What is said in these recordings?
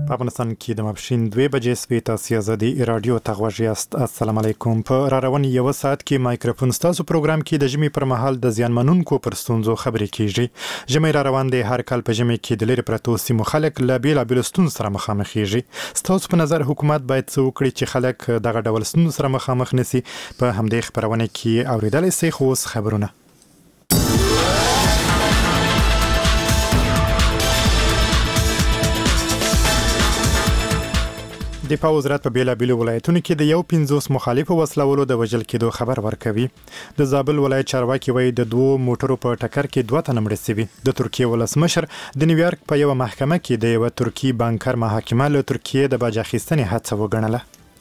په افغانستان کې د ماپښین 2 بجې سوي تاسو ازادي رادیو ته غوږ یاست. السلام علیکم. په را روان یو ساعت کې مایکروفون ستاسو پروګرام کې د ژمي پر مهال د زیانمنونکو پر ستونزو خبرې کیږي. ژمي را روان دی، هر کال په ژمي کې د لری پرتو سیمو خلک له بیلابیلو ستونزو سره مخامخ کیږي. ستاسو په نظر حکومت باید څه وکړي چې خلک دغه ډول ستونزو سره مخامخ نشي؟ په همدې خبرونه کې اوریدل سي خو خبرونه د دفاع وزارت په بیلابیلو ولایتونو کې د 50 مخالفو وسلوالو د وژل کېدو خبر ورکوي. د زابل ولایت چارواکي وایي د 2 موټرو په ټکر کې 2 تنه مړه شوي. د ترکیه ولسمشر د نیویارک په یو محکمه کې د یو ترکی بانکر محاکمه له ترکیه د باج اخیستنې هڅه وګڼله.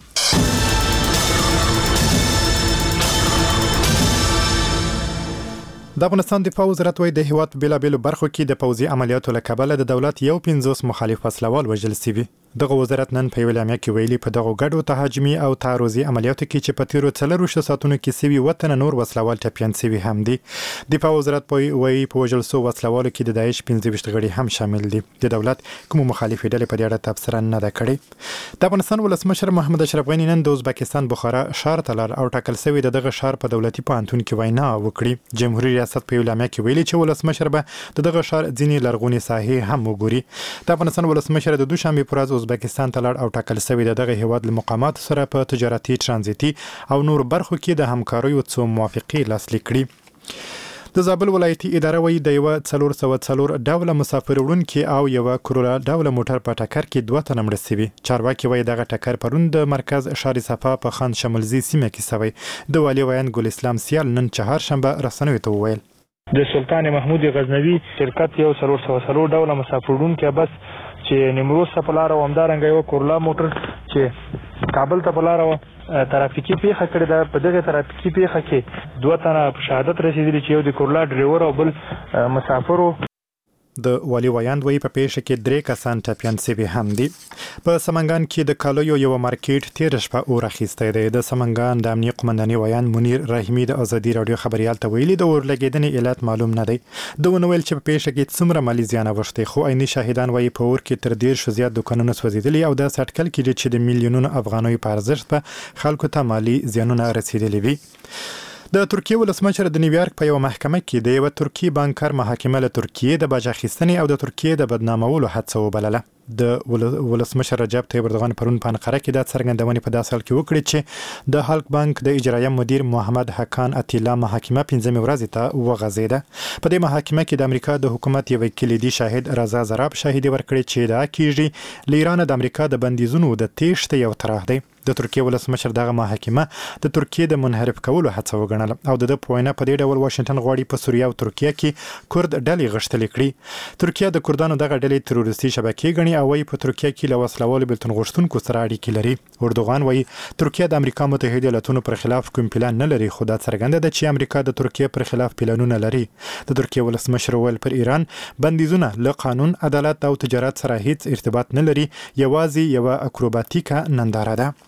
د افغانستان دفاع وزارت وایي د هیواد په بیلابیلو برخو کې د پوځي عملیاتو له کبله د دولت 50 مخالف وسلوال وژل شوي. دغه وزارت نن په ویلامیا کې ویلي په دغه ګډو تهاجمي او تعرضي عملیاتو کې چې په تیرو 4 ساعتونو کې سوي وطن نور وسلوال ټپيان سوي هم دي. دفاع وزارت وایي په وژل سو وسلوالو کې د داعش 15 غړي هم شامل دي. د دولت کوم مخالف ډلې په دې اړه تبصره نه ده کړې. د افغانستان ولسمشر محمد اشرف غني نن د ازبکستان بخارا ښار ته لاړ او ټاکل شوی دغه ښار په دولتي پوهنتون کې وینا وکړي. جمهوریت ریاست په ویلامیا کې ویلي چې ولسمشر به دغه ښار ځینې لرغونی ساحې هم وګوري. د افغانستان ولسمشر د دوشنبه پر ورځ ازبکستان ته لاړ او ټاکل شوی دغه هیواد له مقامات سره په تجارتي ترانزیتي او نور برخو کې د همکاریو څو موافقې لاسلیک کړي. د زابل ولایتي اداره وایي د یو 404 ډوله مسافر وړونکي او یو کرولا ډوله موټر په ټکر کې 2 تنه مړه شوي. چارواکي وایي دغه ټکر پرون د مرکز ښار صفا په خان شملزي سیمه کې شوی. د والي ویان ګل اسلام سیال نن چهارشنبه رسنیو ته وویل د سلطان محمود غزنوي شرکت یو 404 ډوله مسافر وړونکي بس چې نیمروز ته په لار او همدارنګه یو کورلا موټر چې کابل ته په لار او ترافیکي پیښه کړې ده. په دغه ترافیکي پیښه کې 2 تنه په شهادت رسیدلي چې یو د کورلا ډرایور او بل مسافر. د والي ویاند وی په پیښه کې 3 کسان ټپيان شوي هم دي. په سمنګان کې د کالیو یو مارکیټ تیر شپه اور اخیسته دی. د سمنګان د امنیت قومنداني ویاند منیر رحیمی د ازادي رادیو خبريال ته ویلي د اور لګیدنې علت معلوم نه دی. د ونویل چې په پیښه کې څومره مالی زیان اوښتي، خو عیني شاهدان وایي په اور کې تر 10 زیات دکانونه سوځیدلي او د سټکل کې چې د میلیونونو افغانیو په ارزښت په خلکو ته مالی زیانونه رسیدلي وي. د ترکیه ولسمشر د نیویارک په یو محکمه کې د یو ترکی بانکر محاکمه له ترکیه د باج اخیستنې او د ترکیه د بدنامولو هڅه وبلله. د ولسمشر رجب طیب اردوغان پرون په انقره کې د څرګندونې په داسې حال کې وکړي چې د هالک بانک د اجرایه مدیر محمد حکان اتیلا محاکمه 15 ورځې ته وغځېده. په دې محاکمه کې د امریکا د حکومت یو کلیدي شاهد رضا زراب شاهدي ورکړي چې دا کیږي له ایران د امریکا د بندیزونو د تېښتې یو طرح دی. د ترکیه ولسمشر دغه محاکمه د ترکیه د منحرف کولو هڅه وګڼله او د پوینه په دې ډول واشنگټن غواړي په سوریه او ترکیه کې کورد ډلې غښتلې کړي. ترکیه د کردانو دغه ډلې تروریستي شبکې ګڼي او وايي په ترکیه کې له وسلوالو بلتون غوښتونکو سره اړیکې لري. اردوغان وايي ترکیه د امریکا متحده ایالاتونو پر خلاف کوم پلان نه لري، خو دا څرګنده ده چې امریکا د ترکیه پر خلاف پلانونه لري. د ترکیه ولسمشر ویل پر ایران بندیزونه له قانون، عدالت او تجارت سره هیڅ ارتباط نه لري، یوازې یو اکروباتیکه ننداره ده.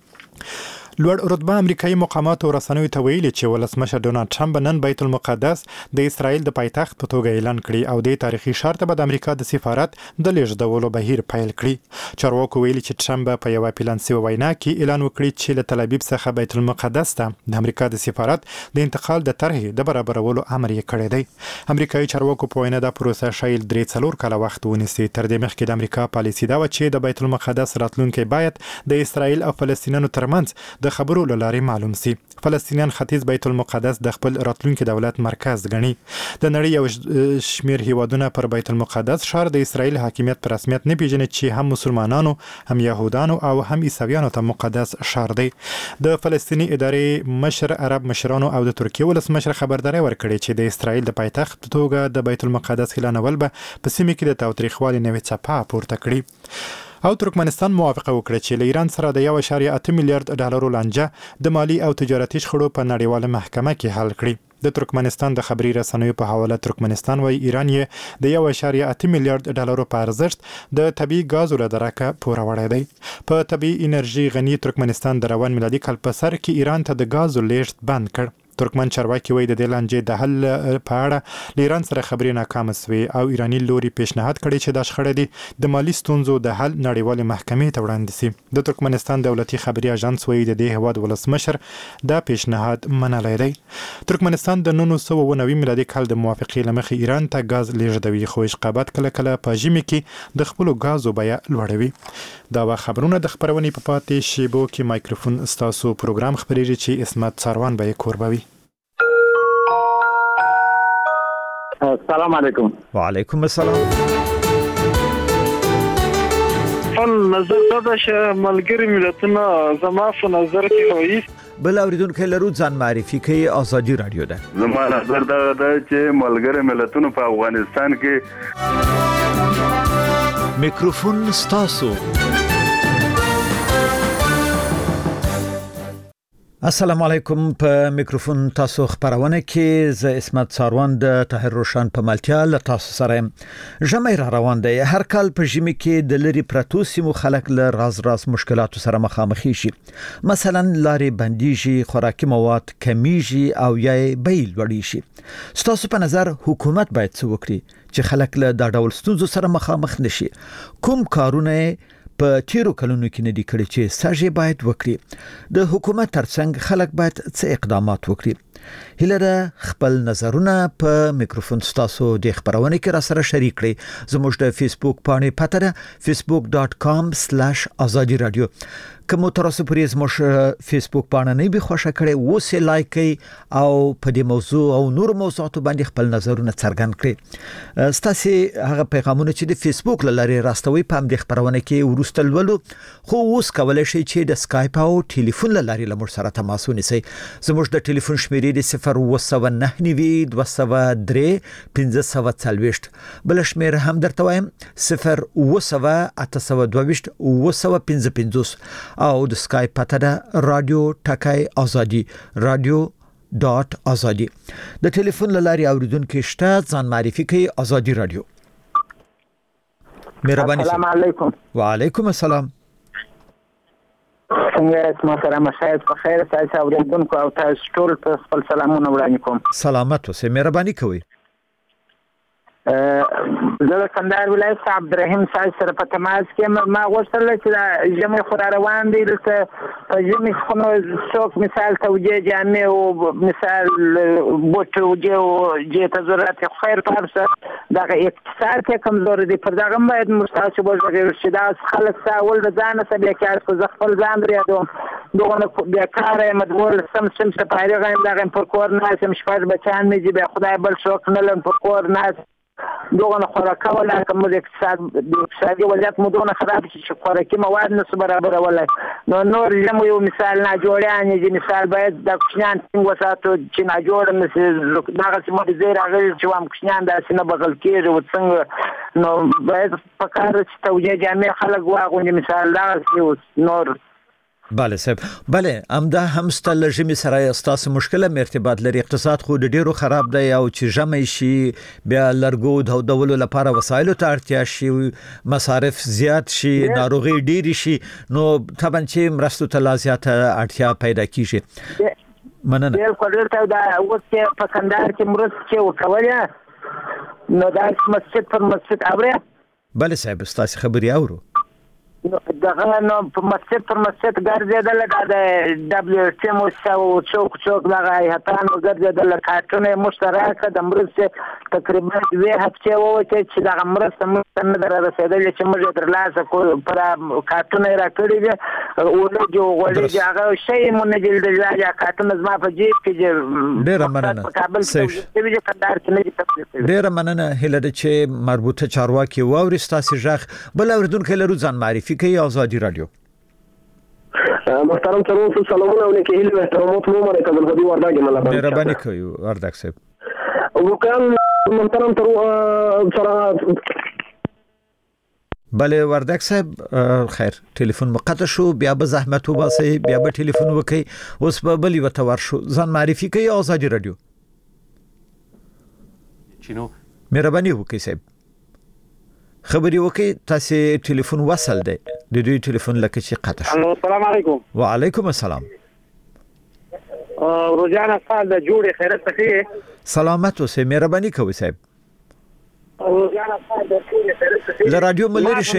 لوړ رتبه امریکایي مقاماتو رسنیو ته ویلي چې ولسمشر ډونالد ټرمپ نن بیت المقدس د اسرائیل د پایتخت په توګه اعلان کړي او د تاریخي ښار ته د امریکا د سفارت د لیږدولو بهیر پیل کړي. چارواکو ویلي چې ټرمپ په یو اعلان شوی وینا کې اعلان وکړي چې له تل ابیب څخه بیت المقدس ته د امریکا د سفارت د انتقال د طرحې د برابرولو امر یې کړی دی. امریکایي چارواکو په وینا د پروسه شایل 3 کاله وخت ونیسي. تر دې مخکې د امریکا پالیسي دا و چې د بیت المقدس راتلونکي باید د اسرائیل او فلسطینیانو ترمنځ د خبرو له لارې معلوم سي. فلسطینیان ختیځ بیت المقدس د خپل راتلونکي دولت مرکز ګڼي. د نړۍ یو شمیر هیوادونه پر بیت المقدس ښار د اسرائیل حاکمیت په رسمیت نه پیژني چې هم مسلمانانو، هم يهودانو او هم عیسویانو ته مقدس ښار دی. د فلسطینی ادارې مشر عرب مشرانو او د ترکیه ولسمشر خبرداري ورکړي چې د اسرائیل د پایتخت په توګه د بیت المقدس اعلانول به په سیمه کې د تاوتریخوالي نوې څپه پورته کړي. او ترکمنستان موافقه وکړه چې له ایران سره د 1.8 میلیارډ ډالرو لانجه د مالی او تجارتي شخړو په نړیواله محکمه کې حل کړي. د ترکمنستان د خبري رسنیو په حواله ترکمنستان وايي ایران یې د 1.8 میلیارډ ډالرو په ارزښت د طبيعي غازو له درکه پوره وړی دی. په طبيعي انرژي غني ترکمنستان د روان میلادي کال په سر کې ایران ته د غازو لیږد بند کړ. ترکمن چارواکي وایي د دې لانجې د حل په اړه له ایران سره خبرې ناکامه شوې او ایراني لوري پیشنهاد کړی چې د شخړې د مالی ستونزو د حل نړیوالې محکمې ته وړاندې شي. د ترکمنستان دولتي خبري اژانس وایي د دې هواد ولسمشر دا پیشنهاد منلی دی. ترکمنستان د 1990 میلادي کال د موافقې لمخې ایران ته غاز لیږدوي خو اشقابات کله کله په ژمي کې د خپلو غازو بیه لوړوي. دا خبرونه د خبرونې په پاتې شیبو کې مایکروفون ستاسو پروګرام خبرېږي چې اسمت څاروان به یې کوربوي. السلام علیکم. وعلیکم السلام. نظر دا چې ملګری ملتونه زما په نظر کې وایي بل اوریدونکو لرو ځان معرفي کوي آزادي رادیو ده. زما نظر دا چې ملګری ملتونه په افغانستان کې میکروفون ستاسو. السلام علیکم. په میکروفون تاسو خبرونه کې ز اسمت څاروان د طاهر روشن په ملتیا له تاسو سره ژمې را روان دی. هر کال په ژمي کې د لری پرتو سیمو خلک له راز مشکلاتو سره مخامخ شي. مثلا لارې بنديږي، خوراکي مواد کمیږي او یا بیل وړي شي. ستاسو په نظر حکومت باید څه وکړي چې خلک له دا ډول ستونزو سره مخامخ نشي؟ کوم کارونه په تیرو کلونو کې ندي کړی چې ساجي باید وکړي؟ د حکومت ترڅنګ خلک باید څه اقدامات وکړي؟ هیله خپل نظرونه په میکروفون ستاسو د خبرونه کې را سره شریک کړئ. زموږ د فیسبوک باندې پته ده facebook.com/azadi radio. کوم تاسو پرې زموږ فیسبوک باندې نه به خوښه کړئ وسه لایک کړئ او په دې موضوع او نور موضوعاتو باندې خپل نظرونه څرګند کړئ. ستاسو هغه پیغامونه چې د فیسبوک لاري راستوي په دې خبرونه کې ورستل ولو خو اوس کولای شئ چې د سکایپ او ټلیفون لاري لمر سره تماس ونیسئ. زموږ د ټلیفون شمیرې د 0199540 بل شمیر هم درته وایم 01982 او د سکایپ پته ده رادیو ټکای آزادي radio.azadi. د ټلیفون لاري اوریدونکو شته ځان معرفي کوي آزادي رادیو. مهرباني. السلام علیکم. وعلیکم السلام. څنګه اسمه سره مشاهد په خیر تاسو اوریدونکو او تاسو ټول په خپل سلامونه وړاندې کوم. سلامت اوسئ. مهرباني کوئ. زه د کندهار ولایت عبدالرحیم صاحب سره په تماس کې ما غوښتل چې د ژمي خورا روان دي دلته په ژمي خو څوک مثال توجیه جامع او مثال بوټ توجیه او جې ته ضرورت خیر په هر څه دغه اقتصاد کې کمزور دي پر دغه باید مستاسب وګورئ چې دا خلک ساول د ځان سره بیا کار کو ځخپل ځان لري دوغه بیا کار مدمول سم سپایره غیم دغه پر کور نه سم شپږ بچان مې بیا خدای بل شوک نه لن پر کور نه دوغه خوراکه ولا کوم اقتصادي وضعیت مو دونه خراب چې خوراکي مواد نه برابر ولا نور یو مثال نه جوړیان دي مثال باید د کوچنیان څنګه وساتو چې نه جوړ نشي دغه چې مو دې راغلي چې وام کوچنیان داسې نه بغل کېږي او څنګه نو باید فکر چې توجیه جامع خلک واغوني مثال دا نور. بله صاحب. بله امدا هم ستل ژمي سره استاس مشکله ارتباط لري. اقتصاد خو ډیرو خراب دی او چې ژمي شي بیا لرګو د دولو لپاره وسایلو ته اړتیا شي، مصارف زیات شي، ناروغي ډیری شي، نو طبعا چې مرستو ته لازمه اړتیا پیدا کیږي. مننه. بالکل دا اوس په کندهار کې مرسته وکولې نو دا مسجد پر مسجد اوري. بله صاحب استاس خبري اورو. دغه نو په مسجد پر مسجد ګرځیدل د دبليو ټي مو څوک دغه هتان ګرځیدل کارتونه مشترکه د مرسته تقریبا 2 هفته ووته چې دغه مرسته نه دررسیدل چې موږ درلاسه پر کارتونه راکړي دي او له جو غوړي هغه شی مونږ جلد راځي کارتونه زما په جیب کې ډیر مننه. ډیر مننه. هله د چې مربوطه چارواکي واوري ستاسو ژغ بل اوردونکو لرو ځان معرفي کوي آزادي رادیو. محترم تاسو سلامونه علیکم. هیله احترامات مو مرکز الغدي ورداګ مله. مهرباني کوي ورداګ صاحب. وکال محترم سره بله ورداګ صاحب خیر ټلیفون مقطع شو بیا به زحمت وباسي بیا به ټلیفون وکي اوس به بلی وتور شو. ځان معرفي کوي آزادي رادیو. مهرباني وکي صاحب خبري وکي تاسو ټلیفون وصل دی د دوی ټلیفون لکه چې قطع شو. السلام علیکم. وعلیکم السلام. روزانه سال د جوړې خیرت ته سلامت اوسئ مهرباني کوئ صاحب له رادیو ملری شي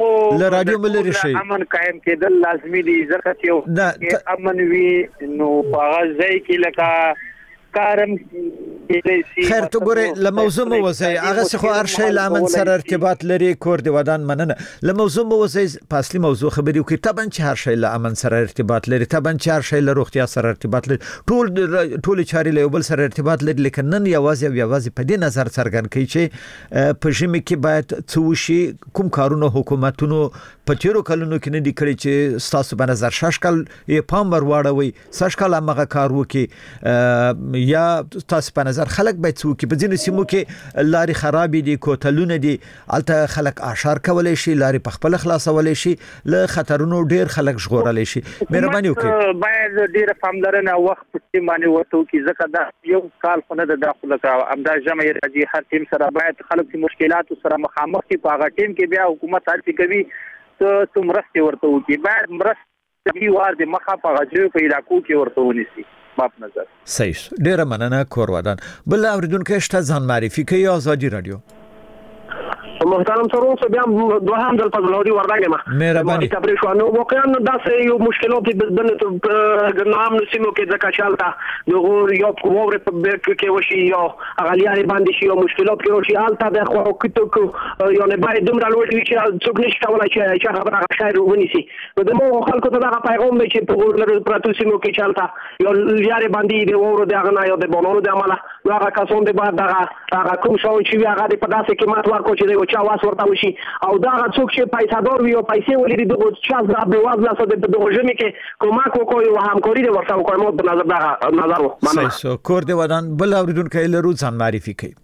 امن قائم کېدل لازمي دي ځکه چې امن وي نو هغه ځای کې لکه کارم خیر ته ګوره له موضوع مو وځي هغه څه خو هر شی له امن سره ارتباط لري کور دی ودان مننه له موضوع مو وځي په اصلي موضوع خبرې وکړي طبعا چې هر شی له امن سره ارتباط لري طبعا چې هر شی له روغتیا سره ارتباط لري ټول چاري له بل سره ارتباط لري لیکن نن یوازې په دې نظر څرګند کوي چې په ژمي کې باید څوشي کوم کارونه حکومتونو په تیرو کلونو کې نه دي کړی چې تاسو په نظر شاشکل یې پام ور واړوي شاشکل هغه کار وکړي یا تاسو په نظر خلک باید څوک په ځینو سیمو کې لاري خراب دي کوتلونه دي الته خلک اشار کولای شي لاري په خپل خلاصولای شي له خطرونو ډیر خلک ژغورلای شي مهرباني وکړئ باید ډیر پاملرنه وخت په باندې ورته کی ځکه دا یو کال خو نه د داخله کا امدا جمع راځي هر ټیم سره باید خلک په مشکلاتو سره مخامخ دي په هغه ټیم کې بیا حکومت هڅه کوي ته مرسته ورته وکي باید مرسته دی وار د مخه په غجو په علاقو کې ورته ونیسي ماپ نظر صحیح ډیر مننه کور ودان بل اوریدونکو شته ځان معرفي کوي آزادي رادیو محترم سرور بیا دوهم د فضلودي وردانګه مهرباني تبرې شو نو واقعا داسې یو مشکلات د نام نسمو کې ځکه چالتا دغه یو کوور په کې وشي یو اغلیاري باندې شي یو مشکلات کې وشي الته د خو کټو یو نه باید دومره لوړ وي چې څوک نشي کولای چې خبره شایر ونیسي نو د مو خلکو ته دا پیغام دی چې په ګورلر پراتو سیمو کې چالتا یو لیاري باندې دی ورو د هغه نه یو د بونونو د عمله نو هغه کسون دی بعد هغه کوم شو چې هغه په داسې کې مات ورکو چې چا واس ورته وشي او دا څوک چې پیسادور وي او پیسې ولري دغه چاز د بوازله سره د دغه ژمي کې کومک وکوي او همکاري ورته وکړي مو په نظر صحیح سو کور دی ودان بل اوریدونکو له روز ځان معرفي کوي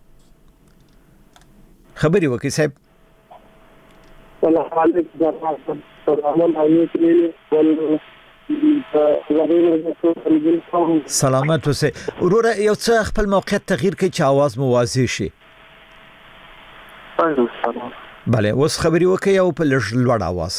خبري وکي صاحب السلام علیکم سلام علیکم سلامت اوسئ وروره یو څه خپل موقعیت تغییر کړئ چې आवाज مو واضح شي بله اوس خبري وکړئ او په لوړ आवाज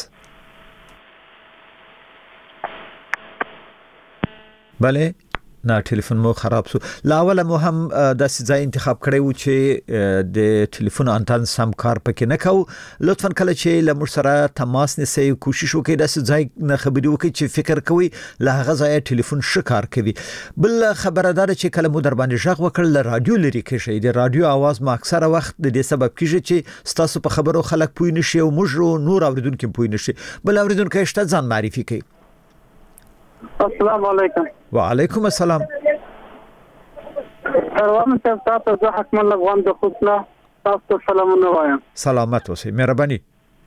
بله نه ټلیفون مو خراب شو لاول مو هم د ځای انتخاب کړی و چې د ټلیفون انتن سم کار پکې نه کو لطفا کله چې لمر سره تماس نسی کوشش وکړئ د ځای نه خبري وکړئ چې فکر کوي لا هغه ځای ټلیفون شکار کوي بل خبردار چې کله مو در باندې ژغ وکړل رادیو لري کې شي د رادیو आवाज ما اکثره وخت د دې سبب کیږي چې تاسو په خبرو خلک پوي نشي او موږ نور اوریدونکو پوي نشي بل اوریدونکو شته ځان معرفي کوي السلام علیکم وعلیکم السلام روان تاسو ته حکم الله غوام د خپل تاسو سلامونه وایم سلامت اوسئ مهرباني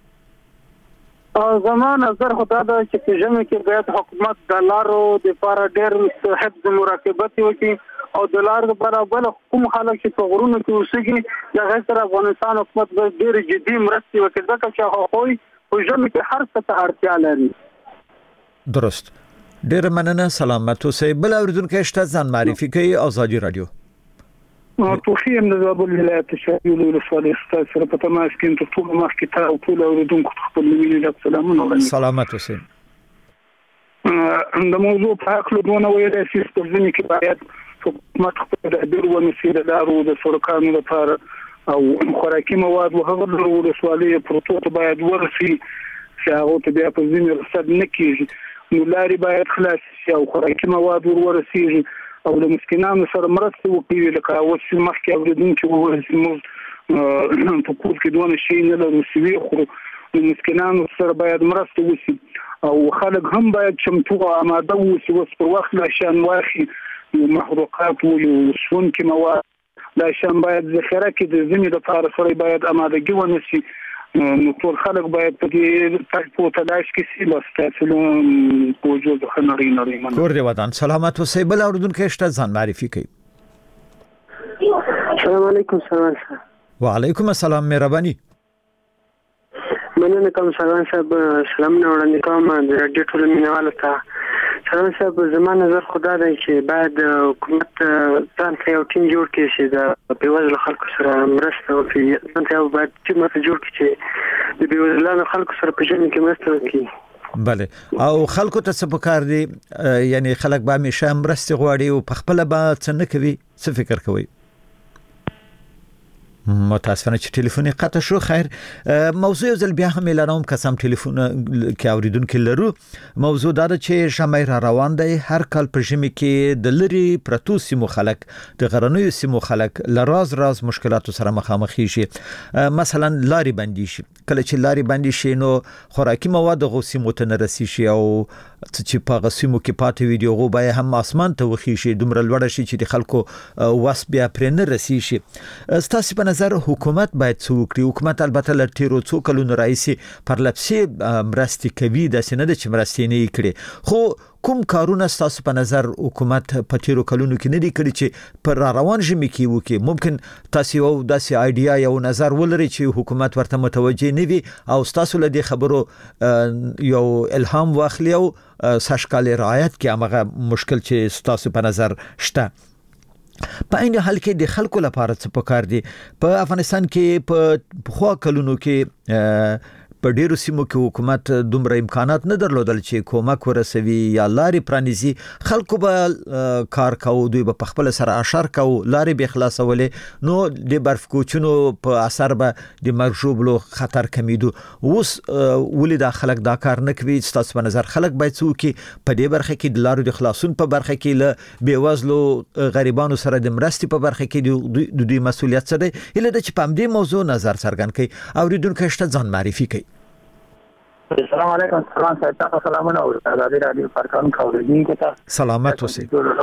زمان نظر خدا دا چې په ژمي کې باید حکومت د لارو د لپاره ډېر حفظ مراقبت وکړي او د لارو برابر کوم خلک چې په غرونو کې اوسېږي د غیر افغانستان حکومت به ډېر جدي مرستې وکړي ځکه چې هغوی په ژمي کې هر څه ته اړتیا لري درست ډیر مننه سلامت اوسئ بل اوریدونکو شته ځان معرفي کوي آزادي رادیو توفیم د زابل ولایت شهید ولسوالۍ سره په تماس کې ټول مخکې ته او ټول اوریدونکو خپل ویني سلامونه سلامت اوسئ د موضوع په اړه دونه ویل چې په ځینې کې باید حکومت خپل د ډیر ونسي د لارو د سړکانو لپاره او خوراکي مواد او هغه د ولسوالۍ پروتوکول باید ورسي چې هغه ته بیا په ځینې رصد نه کیږي نو لاري باید خلاص شي او خوراکي مواد ورسیږي او د مسکینانو سره مرسته وکړي لکه اوس مخکې اوریدونکو وویل چې موږ په کور کې دونه شي نه لرو چې خو د مسکینانو سره باید مرسته وشي او خلک هم باید چمتو او آماده وي اوس پر وخت لا شان واخي محروقات او شونکي مواد لا شان باید ذخیره کې د ځینې د لپاره سره باید آمادګي ونشي نو ټول خلک باید په دې په تلاش کې سي بس تاسو په وجود خنري من کور دی ودان سلامت اوسئ بل اوریدونکو شته ځان معرفي کوي السلام علیکم وعلیکم السلام مهرباني مننه کوم صاحب سلام نه وړاندې کوم د رادیو ټول مینوالو ته صاحب زمانه نظر خدا دی چې بعد حکومت ځان ته یو ټیم جوړ کړي چې د بیوزلو خلکو سره مرسته وکړي ځان ته یو باید ټیم جوړ کړي چې د بیوزلو خلکو سره په ژوند کې مرسته وکړي بله او خلکو ته څه پکار دي یعنی خلک به همیشه مرسته غواړي او په خپل به څه نه کوي څه فکر کوي متاسفانه چې ټلیفون قطع شو خیر موضوع ځل بیا هم اعلانوم قسم ټلیفون کې اوریدونکو لرو موضوع دا چې شمع را روان دی هر کال په ژمي کې د لری پرتو سیمو خلک د غرنوي سیمو خلک لراز مشکلاتو سره مخامخ شي مثلا لاري باندې شي کله چې لاري باندې شي نو خوراکي مواد غو سیمو ته نه رسي شي او چې په غسیمو کې پاتې ویډیو غو به هم اسمان ته وخی شي دومره لوړ شي چې د خلکو واس بیا پر نه رسي شي ستاسو په نظر حکومت باید څه وکړي حکومت البته لټیرو څو کلونو راځي پر لپسې مرستي کوي د سینې د چمرستي نه کړي خو کوم کارونه ستاسو په نظر حکومت په تیرو کلونو کې نه دی کړی چې پر روان ژمي کې وکي ممکن تاسو یو داسې ایډیا یو نظر ولري چې حکومت ورته متوجه نه وي او تاسو له دې خبرو یو الهام واخلي او سشکال رعایت کې هغه مشکل چې تاسو په نظر شته په عین حال کې د خلکو لپاره څه پکار دي په افغانستان کې په خو کلونو کې په ډیرو سیمو کې حکومت دومره امکانات نه درلودل چې کومک ورسوي یا لاري پرانیزي خلکو به کار کوي دوی به خپل سره اشر کوي لاري به خلاصولې نو د برف کوچونو په اثر به د مرجوبلو خطر کمیدو اوس ولې د خلک دا کار نه کوي تاسو په نظر خلک باید څو کې په دې برخه کې د لارو د خلاصون په برخه کې له بیوزلو غریبانو سره د مرستي په برخه کې د دوی مسولیت څه دی اله د چې په دې موضوع نظر څرګند کړي اوریدونکو شته ځان معرفي کړي السلام علیکم تاسو سلامونه او د رادیو فرقان کوردونکو ته سلامت اوسئ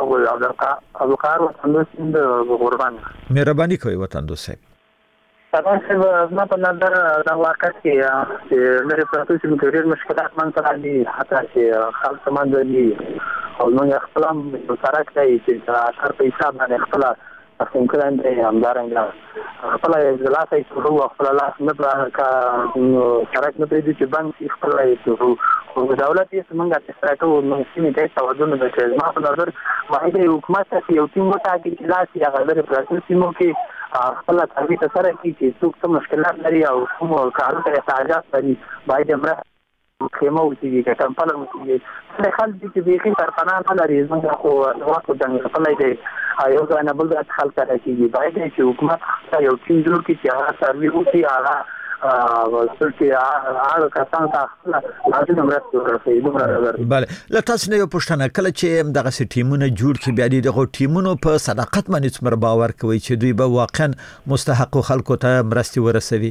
ابوکار وطن دوست قربان مهرباني کوي وطن دوست تاسو زما په نظر دا واقع چې لري پروسې کې ډېر مشکلات من سره دي حتی چې خلک سمند دي او نو خپل سره کوي چې اشر په حساب باندې خپل اخم کلان دی همدارنګه خپل اجلاس یې شروع خپل لاس نه کا شرک نه پېږي چې باندې خپل یې شروع او دولت یې څنګه تاسو نو سیمه ته توجه نه کوي ما په نظر باندې حکومت ته یو ټیم وټاکي چې لاس یې غلره پروسې سیمو کې خپل تربیت سره کې چې څوک مشکلات لري او کوم کارونه ته احتیاج لري باید امر خیمه وسیږي که کمپل وسیږي د خلک چې بیخي سرپناه نه لري زموږ خو وخت څنګه خپل دی یو ځای نه بل ځای خلک راځي باید چې حکومت یو ټیم جوړ کړي چې هغه سروي وکړي هغه هغه کسان ته لازم مرسته ورکړي بله لتاس نه یو پښتنه کله چې دغه ټیمونه جوړ کړي بیا دغه ټیمونو په صداقت باندې څومره باور کوي چې دوی به واقعا مستحق خلکو ته مرسته ورسوي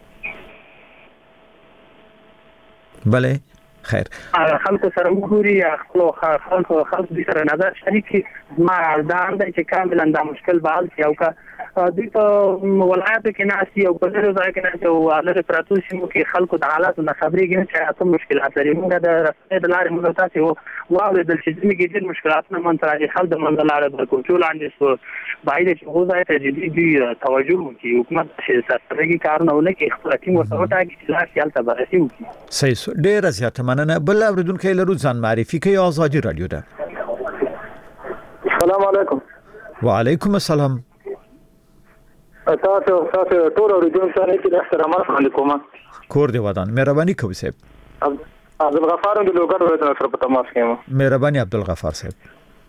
بله خیر خلکو سره وګوري خلکو دې سره نظر شریک ما دا چې کاملا دا مشکل به حل شي او که دوی په ولایتو کې ناسي او په ډېرو ځایو کې ناسي او لرې پرتو سیمو کې خلکو د حالاتو نه خبرېږي نه چې څه مشکلات لري موږ د رسنۍ د لارې موږ تاسې واورېدل چې ځینې کې ډېر مشکلاتونه منځته راځي خلک د منځه لاړه د کنټرول لاندې شو باید چې هغو ځای ته جدي دوی توجه وکړي حکومت چې سرسرګي کارونه ونه کړي خپله ټیم ورته وټاکي چې لاس یې هلته بررسي وکړي صحیح ډېره زیاته مننه بل اورېدونکی لرو ځان معرفي کوي ازادي راډیو ده السلام علیکم وعلیکم السلام تاسو ټول اورېدونکو سره کې احترامات وړاندې کوم کور دی ودان مهرباني کوي صاحب عبدالغفار د لوګر ولایت سره په تماس کې یم مهرباني عبدالغفار صاحب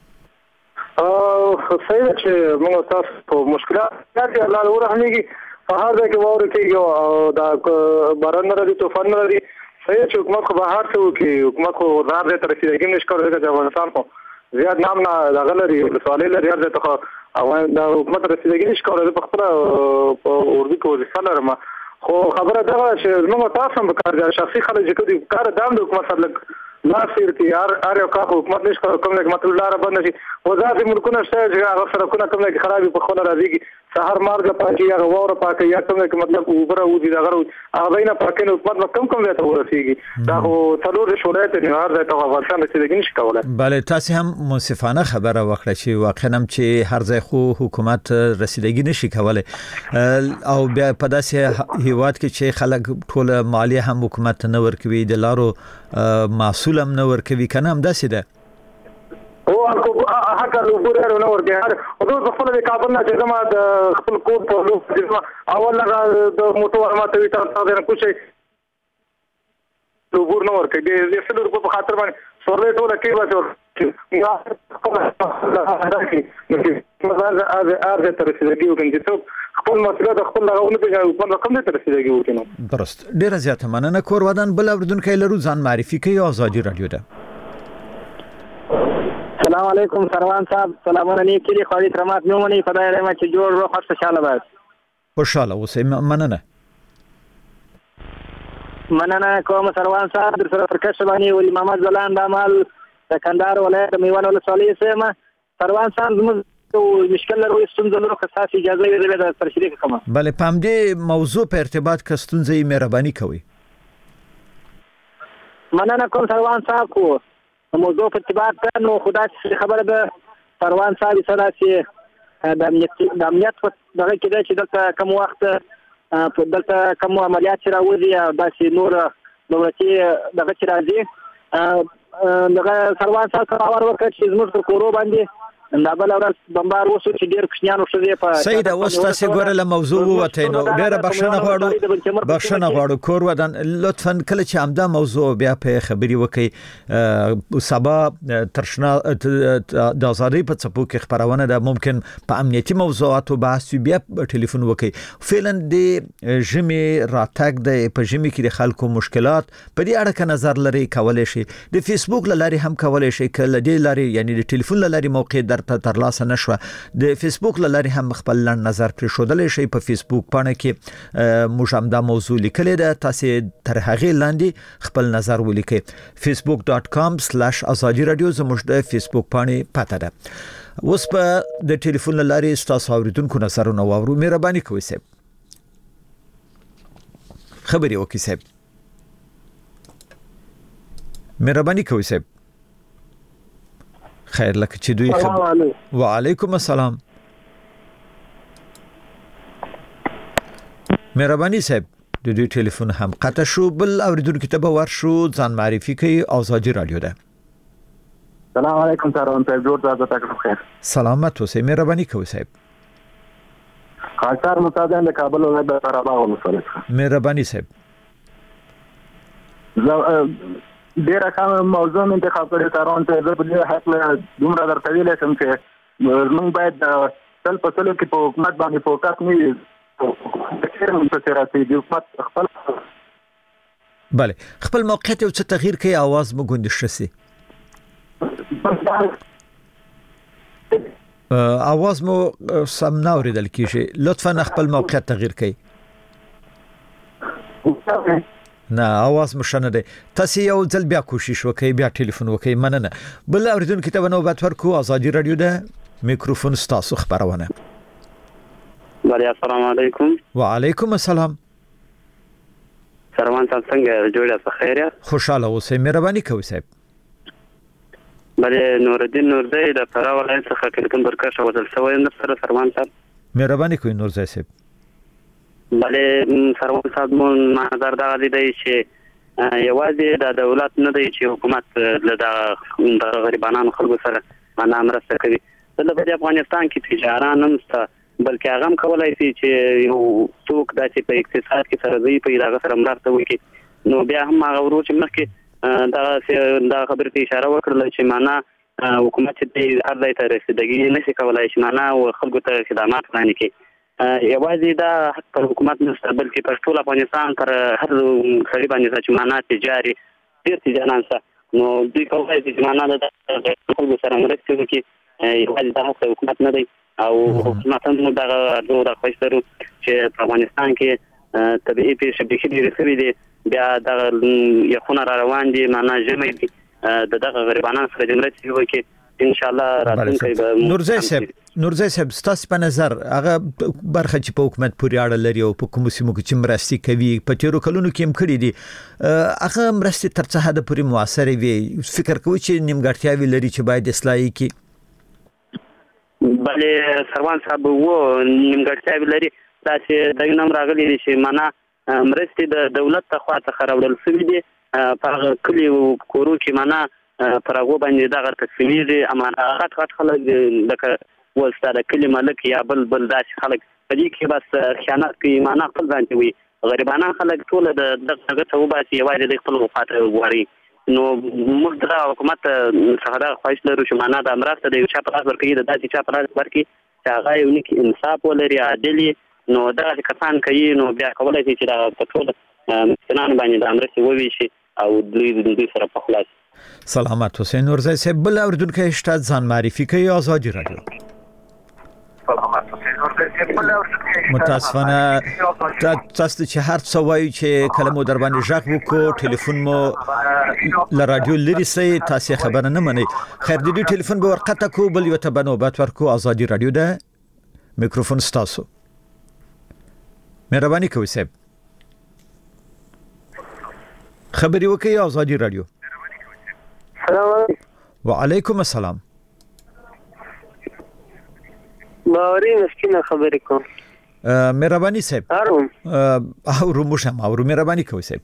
صحیح چې موږ تاسو په مشکلات کې الله ورحمېږي په هر ځای کې وره کېږي او دا باران نه راځي طوفان نه راځي صحیح چې حکومت خو بهر څه وکړي حکومت خو هر ځای ته رسېدګي نشي کولی د افغانستان خو زیات نام نه دغه لري ولسوالۍ لري هر ځای ته او د حکومت رسېدګي نشي کولی په خپله په اردو کې وظیفه لرم خو خبره دغه چې موږ تاسو هم کار دي شخصي خلک چې کوي کار دام د حکومت سره لا سیر کې هر یو کار حکومت نشي کولی کوم حکومت لاره بند شي وزارت ملکونه شته چې هغه سرکونه کوم کې خرابې په خپله راځي سهار مارګه پاکي یا واوره پاکي یا کوم کې مطلب اوبره ودی دغه هغه نه پاکي حکومت کم ځای ته ورسیږي دا خو څلور شولایت نه هر ځای ته افغانستان رسیدګي نشي کولای بله تاسو هم منصفانه خبره وکړه چې واقعا هم چې هر ځای خو حکومت رسیدګي نشي کولای او بیا په داسې هیواد کې چې خلک ټول مالیه هم حکومت نه ورکوي د لارو مسؤل هم نه ورکوي کنه هم داسې ده او حق له ګورو نو ورته هر او د خپل د کابل نه چې زما د خپل کوټ په لور اول لغه د موټو ماته وی تاسو نه کوشي عبور نه ورکړي د 100 روپو په خاطر باندې سورلې ټوله کې بس ارزه تر رسیدګي وکړي چې څوک خپل مسله د خپل لغونه په خپل رقم ته رسیدګي وکړي. درست. ډیره زیاته مننه. کور ودان بل اوردونکو لرو ځان معرفي کوي. آزادي رادیو ده. السلام علیکم سروان صاحب. سلامونه نیکی دی. خالد رحمت نومنی. خدای رحمت چې جوړ روح خوشاله باش. خوشاله اوسئ. مننه کوم سروان صاحب. در سره پر کښ باندې ولی محمد زلان د عمل د کندهار ولایت میوان ولسوالۍ سیمه. سروان صاحب زموږ مشکل لرو ستونزه لرو که تاسو اجازه یې د سره شریک کوم. بله پام دې موضوع په ارتباط کې ستونزه یې مهرباني کوي. مننه کوم سروان صاحب. کو موضوع په ارتباط نو خدا خبره ده سروان صاحب سره چې د امنیت په دغه کې ده چې دلته کوم وخت په دلته کوم عملیات راوځي او داسې نور دولتي دغه چې راځي دغه سروان صاحب سره اور وکړ چې زموږ په کورو باندې دا بل ورځ بمبار وشو چې ډېر کوچنیانو ښځې په سید اوس تاسو ګوره له موضوع وته نو ډېره بخښنه غواړو کور ودان لطفا کله چې همدا موضوع بیا په خبري وکي سبا ترشنا د ازادي په څپو کې خبرونه ده ممکن په امنیتي موضوعاتو بحث بیا ټلیفون وکي. فعلا د جمی راتګ د په جمی کې د خلکو مشکلات په دې اړه نظر لري کولای شي د فیسبوک لاري هم کولای شي کله د لاري یعنی د ټلیفون لاري موقع درته ترلاسه نشوه د فیسبوک لاري هم خپل نظر پر شودلې شي په فیسبوک باندې کې موږ هم دا موضوع لیکلې ده تاسو تر هغه لاندې خپل نظر ولیکئ facebook.com/azadi radio زموږ د فیسبوک باندې پته ده. اوس په د ټلیفون لاري تاسو اوریدونکو نظرونه واورو. مهرباني کوئ صاحب خبري وکړئ صاحب. مهرباني کوئ صاحب. خیر لکه چې دوی وعلیکم السلام. مهرباني صاحب د دوی ټلیفون هم قطع شو. بل اوریدونکو ته به ورشو ځان معرفي کوي. آزادي رادیو ده. سلام علیکم سروان صاحب. جوړ تاسو ته خیر. سلامت اوسئ. مهرباني کوئ صاحب. خاصار متادن د کابل ولایت د فراباغ ولسوالۍ. مهرباني صاحب. ډیره کوم موضوع انتخاب کړی سروان صاحب. په دې حق له دومره درته ویلې سم چې موږ باید تل په تل کې په حکومت باندې فوکس نه وي. بله خپل موقعیت او څه تغییر کوي आवाज مو ګوندش شي. आवाज مو سم نه اوریدل کیږي. لطفا خپل موقعیت تغییر کړئ. نه आवाज مشنه ده. تاسو یو ځل بیا کوشش وکړئ بیا ټلیفون وکړئ. مننه. بل اوریدونکو ته نوبت ورکو. آزادي رادیو ده. میکروفون تاسو خبرونه. بله السلام علیکم. وعلیکم السلام. سروان صاحب څنګه جوړ یاست؟ خیر یاست؟ خوشاله اوسئ. مهرباني کوئ صاحب. بله نورالدین نورزی د فراه ولایت څخه ټلیفون برکښ وصل شوی یم سره سروان صاحب. مهرباني کوئ نورزی صاحب. بله سروان صاحب مو نظر دا دی چې یوازې د دولت نه دی چې حکومت د غریبانو خلکو سره معنا مرسته کوي. د افغانستان کې تجاران هم شته بلکې هغه هم کولای شي چې یو څوک داسې په اقتصاد کې سره دی په هغه سره مرسته وکړي. نو بیا هم هغه ورو چې مخکې دا خبرې ته اشاره وکړل چې معنا حکومت چې هر ځای ته رسیدګي نشي کولای شي معنا او خلکو ته خدمات وړاندې کړي. یوازې دا حق پر حکومت نشته بلکې پر ټول افغانستان پر هر سړي باندې چې معنا تجاري ډېر تجاران شته. نو دوی کولای شي چې معنا د خلکو سره مرسته وکړي. یوازې دا حق حکومت نه دی او حکومت هم دغه خوښترو چې په افغانستان کې طبيعي پیښې ډېرې شوې دي. بیا دغه یخونه را روان دي معنا ژمی دي دغه غریبانو سره د مرستې وکړي. ان شاء الله راتلونکی به نورزی صاحب ستاسو په نظر هغه برخه چې په حکومت پورې اړه لري او په کوم سیمو کې چې مرستې کوي په تیرو کلونو کې هم کړې دي هغه مرستې تر څه حد پورې موثر وي؟ فکر کوئ چې نیمګړتیاوې لري چې باید اصلاح کړي؟ بله سروان صاحب وو نیمګړتیاوې لري. داسې دغه نوم راغلی دی چې معنا مرستې د دولت لخوا څخه راوړل شوي دي په هغه کلیو کورو کې معنا پر هغو باندې دغه تقسیمېږي. غټ خلک لکه وستا د کلي ملک یا بل داسې خلک په دې کې بس خیانت کوي معنا خپل ځان ته وي غریبانه خلک ټول د دغه څه وباسي یوازې د خپل وفات غواړي نو موږ د حکومت څخه دا خواهش لرو چې معنا د مرسته د یو چا په لاس ورکړي د داسې چا په لاس ورکړي چې هغه یو نیک انصاف ولري عادل نو دغه کسان کوي نو بیا کولای شي چې دا په ټول مسکینانو باندې د مرستې وویشي او دوی سره په خلاص سلامت حسین نورزی صاحب بل اوریدونکو شته ځان معرفي کوي آزادي رادیو متاسفانه تاسو چې هر څه وایي چې کلمو در باندې ژغ وکړو ټلیفون مو ل رادیو لري سي تاسو خبر نه منئ خیر د دې ټلیفون به ورقته کو بل یو ته بنوبت ورکو آزادي رادیو ده میکروفون ستاسو مهرباني کوئ صاحب خبري وکي آزادي رادیو السلام علیکم وعلیکم السلام باوري مسکینه خبرې کوم مهرباني صاحب او روموشم او مهرباني کوئ صاحب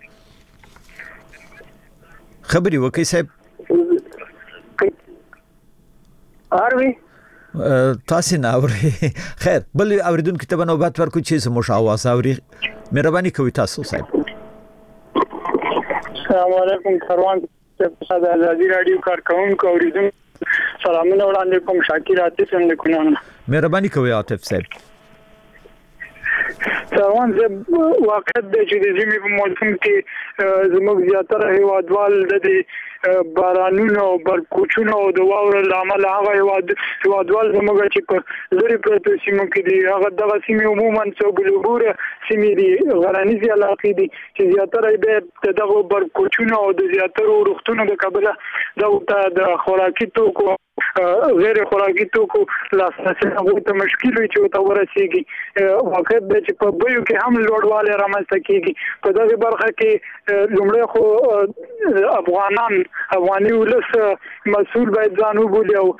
خبري وکي صاحب اروي تاسو نه اوري خیر بل اوریدونکو ته نوبت ورکو چې زموږ आवाज اوري مهرباني کوئ تاسو صاحب السلام علیکم کاروان د ازادي رادیو کارکونکو اوریدونکو سلامونه وړاندې کوم شاکر عاطف هم لیکونه مهرباني کوئ عاطف صاحب کاروان زه واقعیت د چې د ژمي په موسم کې زموږ زیاتره هیوادوال د بارانونو برکوچونو او د واورو لامل هغه هیوادوال زموږ چې په لوري پروتو سیمو کې دي هغه دغه سیمې عموما څو بلوبوره سیمې دي غرانیزي علاقې دي چې زیاتره به دغه برکوچونو او د زیاتره روغتونو د کابل د خوراکي توکو غیر خوراکي توکو لاسرسي هغه ته مشکل وي چې ته ورسیږي واقعیت د چې په بيو کې هم لوړواله رامنځته کیږي په دغه برخه کې لومړی خو افغاني ولس مسؤل باید ځان وبولي او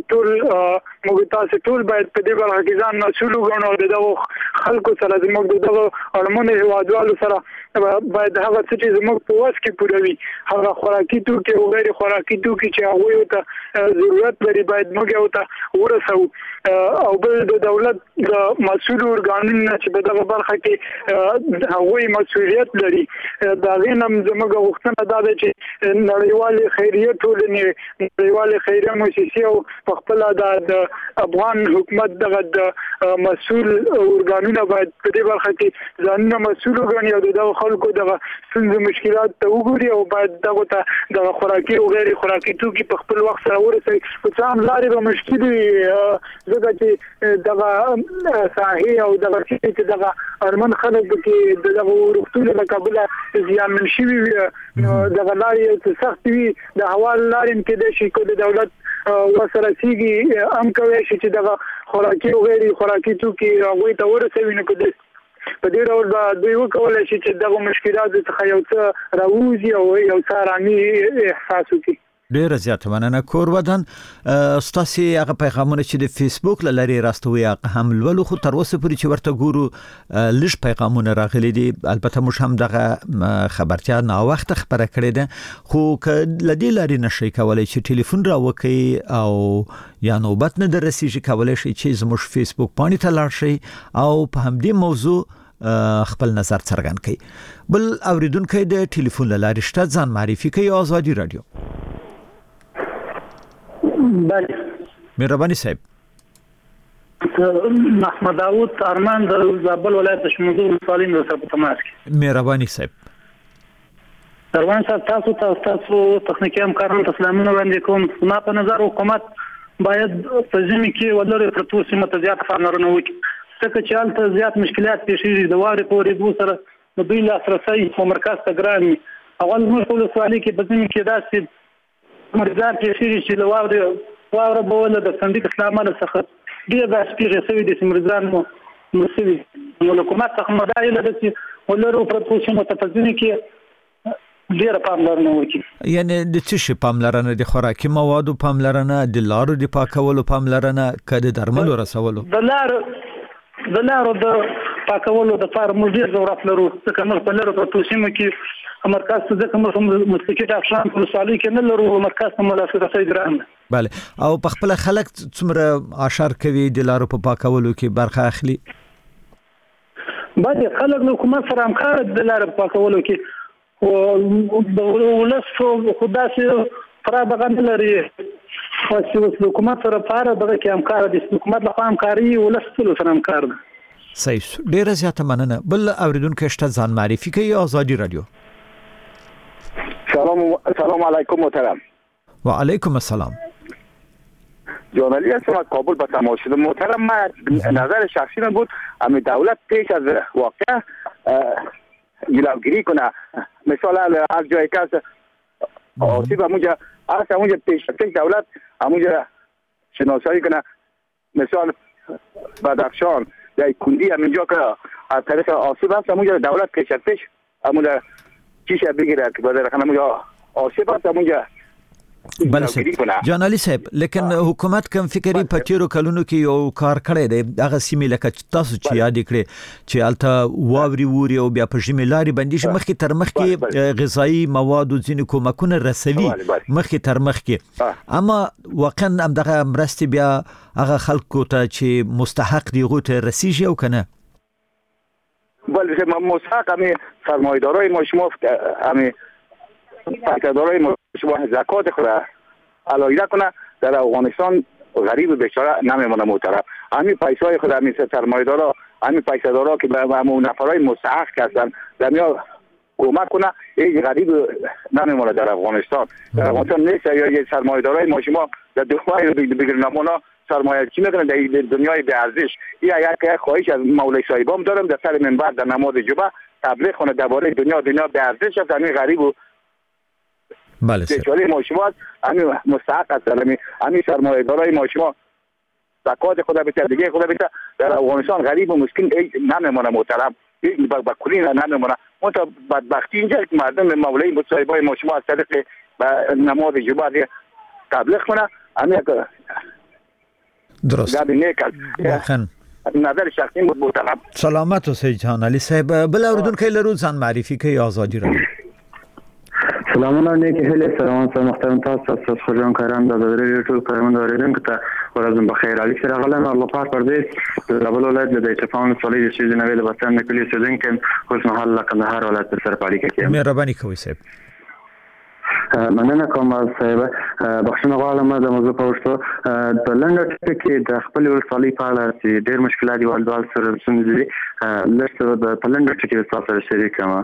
موږ تاسو ټول باید په دې برخه کې ځان مسؤل وګڼو د دغه خلکو سره زموږ دغه اړمنو هیوادوالو سره باید هغه څه چې زموږ په واس کې پوروي هغه خوراکي توکي او غیر خوراکي توکي چې هغه ته ضرورت لري باید موږ یو ته ورسو او بل د دولت د مسؤل ارګانونو چې په دغه برخه کې هغوی مسؤلیت لري دا غینم زموږ غوښتنه ده چې نړیوال خیریه ټولنې نړیوال خیریه مؤسسې او په خپل د افغان حکومت دغه د مسؤل ارګانونو باید په دې برخه کې ځانونه مسؤل وګڼي او دغه خلکو دغه څنګه مشکلات ته وګوري او باید دغه ته د خوراکي او غیر خوراکي توکي په خپل وخت سره ورسوي په څام لارې به مشکل زګه چې دغه صحي او دغه چې دغه ارمن خلک کې دغه ورختونه د کابل زیانمن شوي دغه لارې ته سخت وي د هوا لارې کې د شي کول دولت وسره سیږي ام کوي چې دغه خوراکي او غیر خوراکي توکي هغه ته ورسوي نه کده په دې ډول به دوی وکولای شي چې دغه مشکلات څخه یو څه راوځي او یو څه رامي احساس وکړي ډیر زیات مننه کور ودان ستاسو هغه پیغامونه چې د فیسبوک لاري راستوي هغه هم ولو خو تر اوسه پورې چې ورته ګورو لږ پیغامونه راغلي دي البته موږ هم دغه خبرتیا نه وخت خبره کړې ده خو لدی لاري نشي کولای چې ټلیفون راوکي او یا نوبت نه درسیږي کولای شي چې زموږ فیسبوک باندې ته لاړ شي او په همدې موضوع خپل نظر څرګند کړي بل اوریدونکو د ټلیفون لاري شته ځان معرفي کوي آزادي رادیو بله مهرباني صاحب محمد داوود ارمان د زابل ولایت شموزو ولسوالۍ د سره په تماس کې مهرباني صاحب دروان صاحب تاسو تخنیکی همکارانو ته سلامونه وړاندې کوم ما په نظر حکومت باید په ځینې کې ولر پروتو سیمه ته زیات پاملرنه وکړي ځکه چې هلته زیات مشکلات پیښیږي د واورې په اورېدو سره د دوی لاسرسی په مرکز ته ګران وي اول موږ په ولسوالۍ کې په ځینې کې داسې مرزار پیښیږي چې د واوره به ول د صندوق اسلامانه څخه ډېر داسې پیښې شوي دي چې مرزان مو مسوي نو حکومت څخه مدایله ده چې ولرو پروتو سیمه ته په ځینې کې ډیر پاملرنه وکړي یعنی د څه شي پاملرنه د خوراکي موادو پاملرنه د لارو د پاکولو پاملرنه کده درملو رسولو د لارو د پاکولو د فارم ډیر ضرورت لرو ځکه موږ په لارو په توسیمه کې مرکز ته ځکه موږ مسلکي ډاکټران په سالي کې نه لرو مرکز ته ملاسرسي ګران bale او په خپل خلک څومره اشار کوي د لارو په پاکولو کې برخه اخلي باید خلک له حکومت سره همکار د لارې پاکولو کې او د ولس خدا سي فرا دغه نه لري چې حکومت سره فار دغه کې همکار دي حکومت له همکاري ولس سره همکار دي. صحیح ډیره زیاته مننه. بل اوریدونکو شته ځان معرفي کوي آزادي رادیو. سلام علیکم محترم. و علیکم السلام. جورنالیست از کابل به تماس شدم محترم. من نظر شخصی من بود اما دولت پیش از واقع جلوگیری کنه مثلا از جایی که آسیب همونجا از همونجا پیش دولت همونجا شناسایی کنه مثلا بدخشان یا کندی همینجا که از طریق آسیب هست همونجا دولت پیش همونجا چیشه بگیره که بدر خانه همونجا آسیب هست همونجا بله جان علي صاحب لیکن حکومت کوم فکرې په تیرو کلونو کې یو کار کړی دی هغه سیمې لکه تاسو چې یاد کړئ چې الته واوري ووري او بیا په ژمي لارې باندې مخکې تر مخکې غذایی مواد او ځینې کومکونه رسوي مخکې تر مخکې اما واقعا هم دغه مرستې بیا هغه خلکو ته چې مستحق دي غوته رسیږي او کنه بله مستحق همه سرمایه‌دارای ما شما همه پایدارای ما شما زکات خود علایده کنه در افغانستان غریب بیچاره نمیمونه محترم. همین پیسای خود همین سرمایه‌دارا همین پیسه‌دارا که به همون نفرای مستحق هستن دنیا کمک کنه هیچ غریب نمیمونه در افغانستان. در افغانستان نیست یا یه سرمایه‌دارای ما شما در دنیای بگیر نمونه سرمایه چی میکنن در دنیای به ارزش. یک خواهش از مولوی صاحبام دارم در سر منبر در نماز جمعه تبلیغ کنه درباره دنیا به ارزش است. همین غریب بله بیچاره ما شما همین مستحق هستن همین سرمایه‌دارای ما شما زکات خدا بده دیگه خدا بده در افغانستان غریب و مسکین نمیمونه محترم با کلی نمیمونه منتها بدبختی اینجا که مردم مولای صاحبای ما شما از طریق نماز جمعه تبلیغ کنه همین درست واقعا نظر شخصی بود محترم. سلامت اوسئ جان علي صاحب. بل اوریدونکو لرو ځان معرفي کوي آزادي رادیو. سلامونه نیکی هیله سلام محترم تاسو خوشحال کاران د دې ټول کارمند اوریدونکو ته ورځم بخیر. علي سره غلم الله پاک پردیس د بل ولایت د اتفاق صلیبي چې جنوي د وطن کلی سودن اوس محل کندهار ولایت سره پالیکه کې مهرباني کوي صاحب. مننه کوم صاحب بخښنه غواړم د موضوع په وشتو د لنډ کې د خپل ولسوالۍ په اړه چې ډېر مشکلات دي والدوال سره ستونزې لږ د پلنډ کې تاسو سره شریک کړم.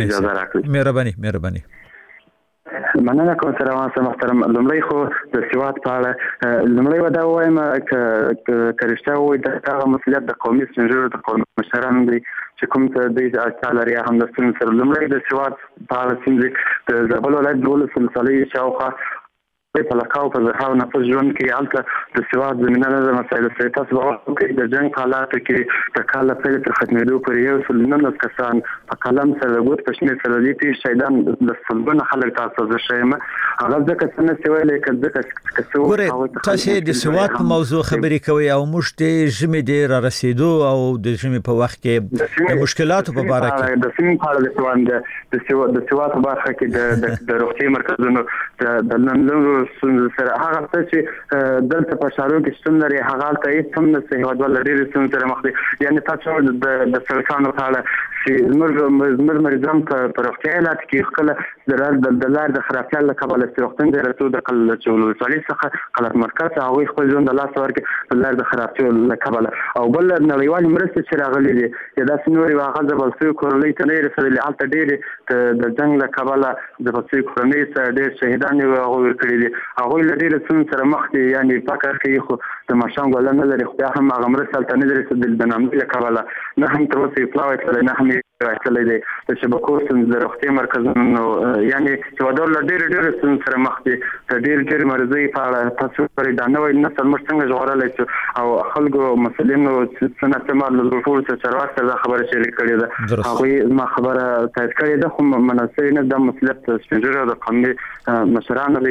مهرباني مننه کوم سره واسه محترم. لمړی خو د سواد په اړه لمړی ودا وایم کړشته وي د هغه مسؤلیت د قومي سنجر د قومي مشرانو دی چې کوم ته د اړتیا لري هم د سره لمړی د سواد په اړه چې د زابل ولایت د ولسمشر شاوخوا په لکاو په ځای نه په ژوند کې البته د سواد زمينه نه مسایل سره تاسو کې د جنگ حالات کې د کال په تر ختمېدو پورې یو څل نن کسان په قلم سره غوت پښنې سره دي چې شیدان د سلګونه خلک تاسو زه شایم هغه ځکه څنګه سوي کله ګوره تاسو د سواد په موضوع خبرې کوي او موږ د ژمي ډیر رسیدو او د ژمي په وخت کې د مشکلاتو په اړه کې د سیمې په اړه د سواد په برخه کې د روغتي مرکزونو د نن سره هغه چې دلته په شارو کې څومره لري هغه ته هیڅ هم نه صحیح ودول لري څومره مخدي یعنی تاسو د سرطان په اړه چې زمر مریضان په روغتیا حالت کې خپل د لار د خرابتیا له کبله سوختن درته د قل چولو صالح څخه قلت مرکز او خپل ژوند د لاس ورکه د لار د خرابتیا له کبله او بل نړیوال مرسته چې راغلي دي دا سنوري واغه د بلسو کورلې ته نه رسېدلې حالت ډېر د جنگ له کبله د بلسو کورنۍ سره ډېر شهیدان او ورکړي دي هغه لري څون سره مخ دي یعنی فکر کوي خو د ماشوم ګلنه لري خو هم هغه مرسته ته نه رسېدل د نامې له کبله نه هم تر اوسه اطلاع کړل نه هم راځلې دي چې شبکو د روغتي مرکزونو یعنی چې ودول ډېر څون سره مخ دي ډېر مرزي په اړه تاسو پرې دا نوې نسل مر څنګه جوړولای او خلکو مسلمانو څنګه استعمال له ټول څه چرواک سره خبره شریک کړې ده هغه ما خبره تایید کړې ده خو مناسب نه د مسلط سپینجره د قومي مشرانو د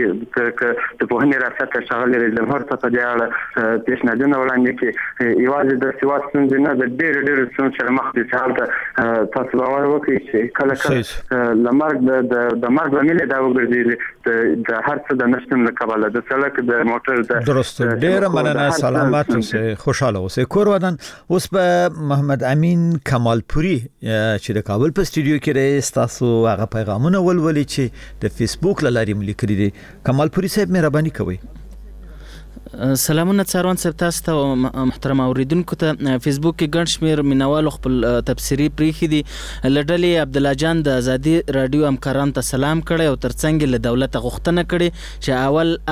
د پوهنې ریاست ښاغلي رئیس جمهور ته په دې اړه پیشنهادونه وړاندې کړي یوازې د سیوا ستونزې نه د ډېر ستونزو سره مخ دي چې هلته تاسو باور وکړئ چې کله له مرګ د مرګ لامل دا وګرځي د هر څه د نشتون له کبله د سړک د موټر د درست ډېر مننه سلامت اوسئ خوشاله اوسئ کور ودان اوس په محمد امین کمالپوري چې د کابل په استودیو کې رئیس تاسو هغه پیغامونه ولولي چې د فیسبوک لاري ملي کړی دي کمالپوري صاحب مهرباني کوئ سلامونه څاروان صاحب تاسو ته محترم اوریدونکو ته فیسبوک کې ګڼ شمېر مینوالو خپل تبصري پریښي دي لډلې عبد الله جان د ازادي رادیو همکارانو ته سلام کړی او ترڅنګ له دولت غوښتنه کړې چې